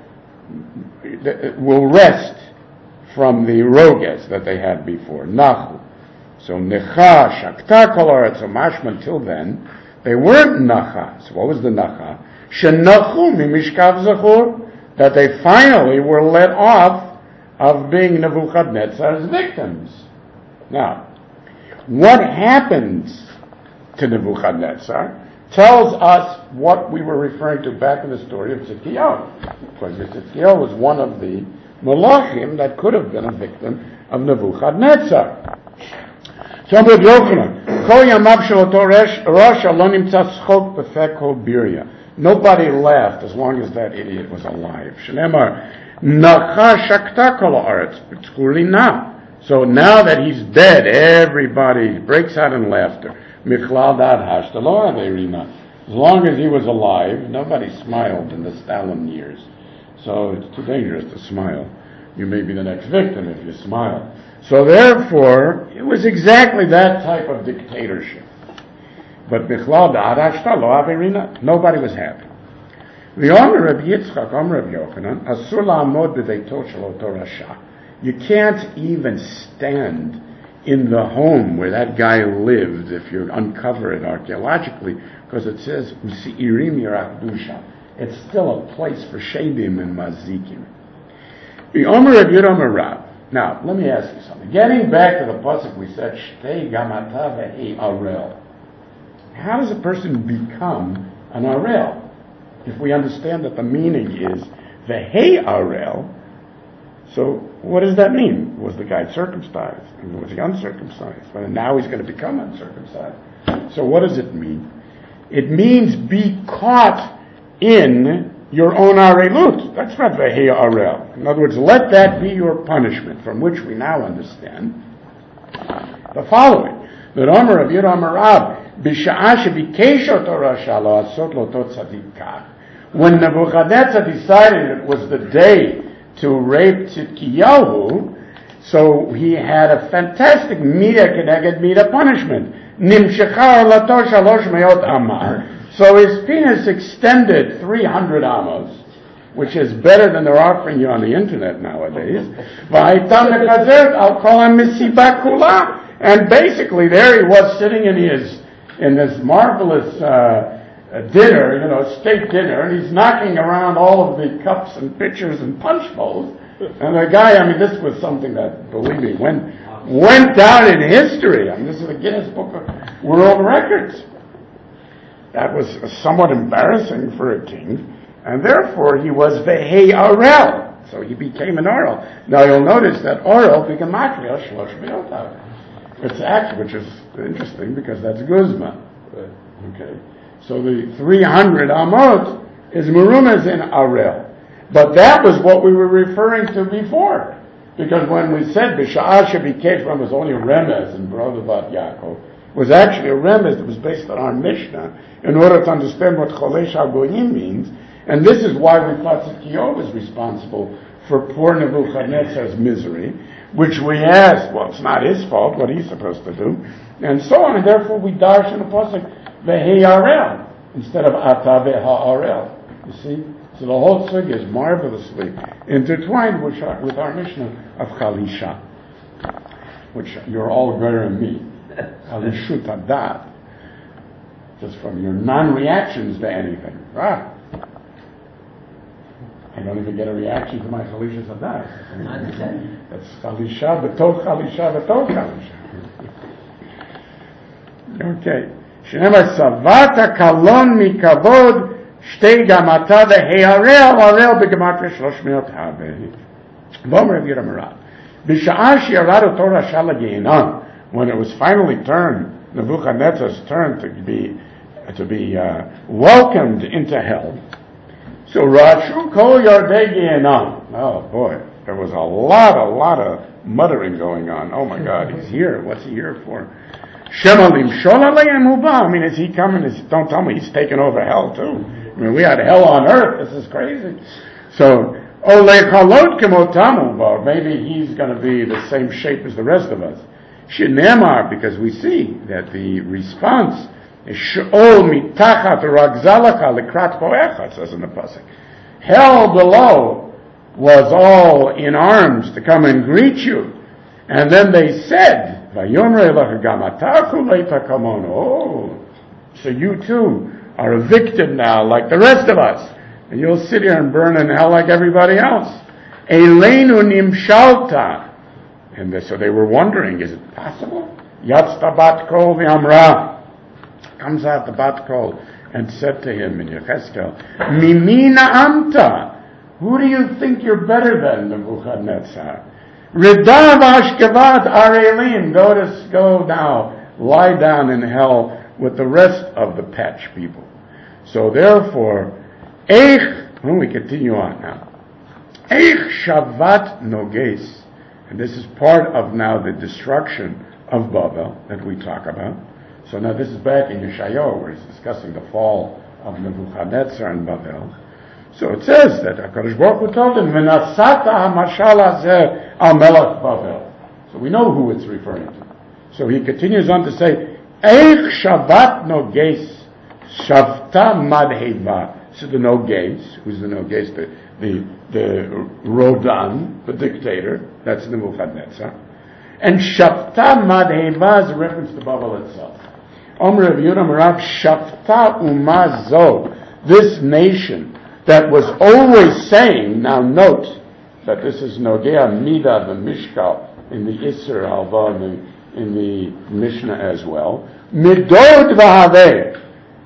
will rest from the roges that they had before. Nachu. So necha, shakta kol haaretz, so mashma until then, they weren't nacha. So what was the nacha? Shenachu mimishkav zachur, that they finally were let off of being Nebuchadnezzar's victims. Now, what happens to Nebuchadnezzar tells us what we were referring to back in the story of Tzidkiyahu. Because Tzidkiyahu was one of the Malachim that could have been a victim of Nebuchadnezzar. So Rabbi Yochanan, Kol yamav shel oto rasha lo nimtza tzchok b'feh kol birya. Nobody laughed as long as that idiot was alive. Shneimar, nacha shakta kol haaretz b'tzchuri now. So now that he's dead, everybody breaks out in laughter. Michlal dad hashta lo averina. As long as he was alive, nobody smiled in the Stalin years. So it's too dangerous to smile. You may be the next victim if you smile. So therefore, it was exactly that type of dictatorship. But Bichlal da'ad hashta lo averina, nobody was happy. V'yomer Rabbi Yitzchak, Omer Rabbi Yochanan, asur la'amod b'veito shel oto rasha. You can't even stand in the home where that guy lived if you uncover it archaeologically, because it says Usi'irim Yerachadusha. It's still a place for Shedim and Mazikim. V'yomer Rabbi Yehuda Rav. Now, let me ask you something. Getting back to the pasuk, we said Shtei Gamata ve'ei Arel. How does a person become an Arel? If we understand that the meaning is ve'ei Arel, so what does that mean? Was the guy circumcised? Was he uncircumcised? Well, now he's going to become uncircumcised. So what does it mean? It means be caught in your own arelut. That's not ve'hei arel. In other words, let that be your punishment, from which we now understand the following. That Omer of Yid Omer Rav, b'sha'ah shebikesh oto rasha lo asot lo to tzadik kach. When Nebuchadnezzar decided it was the day to rape Tzidkiyahu, so he had a fantastic mida keneged mida punishment. Nimshecha olato shalosh meot amar. So his penis extended three hundred amos, which is better than they're offering you on the internet nowadays. I'll call him misiba kula. And basically there he was sitting in his, in this marvelous, uh, dinner, you know, state dinner, and he's knocking around all of the cups and pitchers and punch bowls. And the guy, I mean, this was something that, believe me, went, went down in history. I mean, this is the Guinness Book of World Records. That was somewhat embarrassing for a king, and therefore he was ve'hei arel. So he became an oral. Now you'll notice that oral became matria shlosh be'otav. It's actually, which is interesting because that's Guzma. Okay. So the three hundred Amot is Merumas in Arel. But that was what we were referring to before. Because when we said B'sha'ah Shebikesh was only a remez in Brodavat Yaakov, it was actually a remez that was based on our Mishnah in order to understand what Cholesh HaGoyim means. And this is why we thought Tzidkiyahu was responsible for poor Nebuchadnezzar's misery, which we asked, well, it's not his fault, what he's supposed to do, and so on. And therefore we darshan in the pasuk V'heyarel instead of Ata V'ha'arel. You see? So the whole thing is marvelously intertwined with our, with our Mishnah of Chalisha, which you're all better than me. Chalishut Adat, just from your non-reactions to anything. Ah. I don't even get a reaction to my Chalisha Adat. That's Chalisha, B'toch Chalisha, B'toch Chalisha. Okay. Shenemar Savata Kalon Mikavod Shtei Gamata V'heyarel Arel B'gematria Shlosh Meot Habe. V'omer Rav Yehuda Marav. B'sha'ah she'yarad Torah Shala Gehinam, when it was finally turned, Nebuchadnezzar's turn to be to be uh, welcomed into hell. So Rachu Kol Yardei Gehinam. Oh boy, there was a lot, a lot of muttering going on. Oh my God, he's here. What's he here for? Shemalim Sholalei Muba. I mean, is he coming? Is, don't tell me he's taking over hell too. I mean, we had hell on earth. This is crazy. So, Ole Chalot Kemotamu, or maybe he's going to be the same shape as the rest of us. Shinemar, because we see that the response is Sheol Mitachat Ragzalaka Lekrat Poecha, says in the pasuk. Hell below was all in arms to come and greet you. And then they said, Vayomre Elach Gamatachu Leita Kamon. Oh, so you too are evicted now like the rest of us. And you'll sit here and burn in hell like everybody else. Eleinu nimshalta. And they, so they were wondering, is it possible? Yatzta bat kol v'amra. Comes out the bat kol and said to him in Yechezkel, Mimina amta. Who do you think you're better than, Nebuchadnezzar? Ridav ashkevat arelim. Go to, go now, lie down in hell with the rest of the patch people. So therefore, Eich, when we continue on now, Eich shavat noges, and this is part of now the destruction of Babel that we talk about. So now this is back in Yeshayahu where he's discussing the fall of Nebuchadnezzar and Babel. So it says that HaKadosh Baruch Hu told him, V'nasata hamashal hazeh al melech Babel. So we know who it's referring to. So he continues on to say, Eich shavat noges shavta madheva. So the Noges, who's the Noges? The, the, the Rodan, the dictator, that's Nebuchadnezzar. And Shavta Madheva is a reference to Babel itself. Omer Rav Yehuda Marav, Shavta Umazo, this nation that was always saying, now note that this is Nogea Mida, the Mishkal, in the Isser Halva, in the, in the Mishnah as well. Midod V'haveh,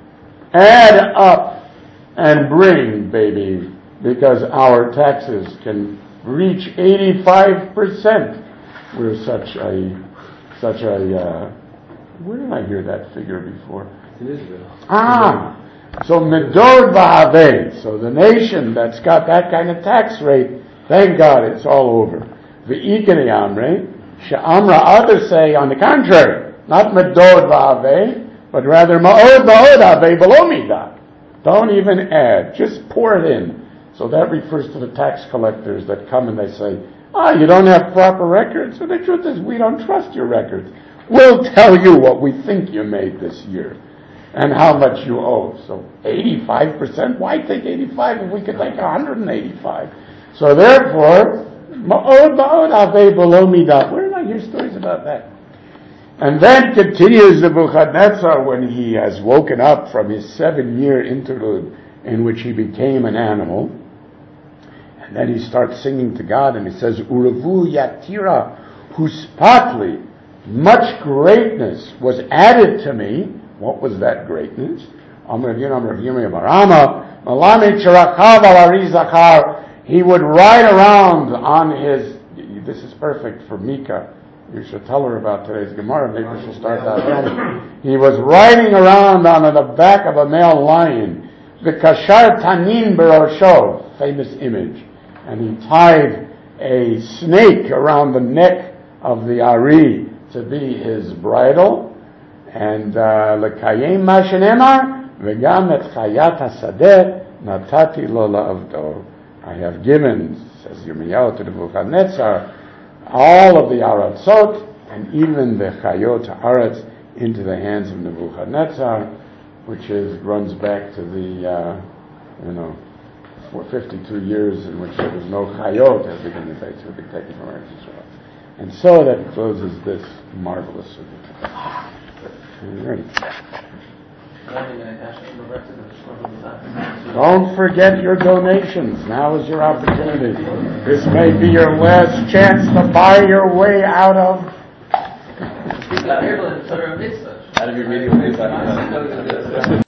add up and bring, baby, because our taxes can reach eighty-five percent. We're such a, such a, uh, where did I hear that figure before? In Israel. Ah, so Medod V'haveh, so the nation that's got that kind of tax rate, thank God it's all over. V'ikene Amre, She'amra, others say on the contrary, not Medod V'haveh, but rather Ma'od Ma'od Haveh below Midah. Don't even add, just pour it in. So that refers to the tax collectors that come and they say, ah, you don't have proper records. So the truth is, we don't trust your records. We'll tell you what we think you made this year and how much you owe. So eighty-five percent? Why take eighty-five if we could take one hundred eighty-five? So therefore, ma'od ma'od avei below midah. Where did I hear stories about that? And then continues Nebuchadnezzar when he has woken up from his seven-year interlude in which he became an animal. And then he starts singing to God and he says, Uravu Yatira Huspatli, much greatness was added to me. What was that greatness? He would ride around on his, this is perfect for Micah, You should tell her about today's Gemara. Maybe she'll start that film. He was riding around on the back of a male lion. The Kashar Tanin Barosho, famous image. And he tied a snake around the neck of the Ari to be his bridle. And Lekayim Mashenemar, Vegam et Chayat HaSadeh, Natati Lo La'avdo. I have given, says Yirmiyahu to Nebuchadnezzar, all of the Aratzot, and even the Chayot Haaretz, into the hands of Nebuchadnezzar, which is runs back to the, uh, you know, for fifty-two years in which there was no Chayot, has become the base to be taken from Eretz Yisrael. And so that closes this marvelous subject. Ready. Don't forget your donations. Now is your opportunity. This may be your last chance to buy your way out of Out of your meeting with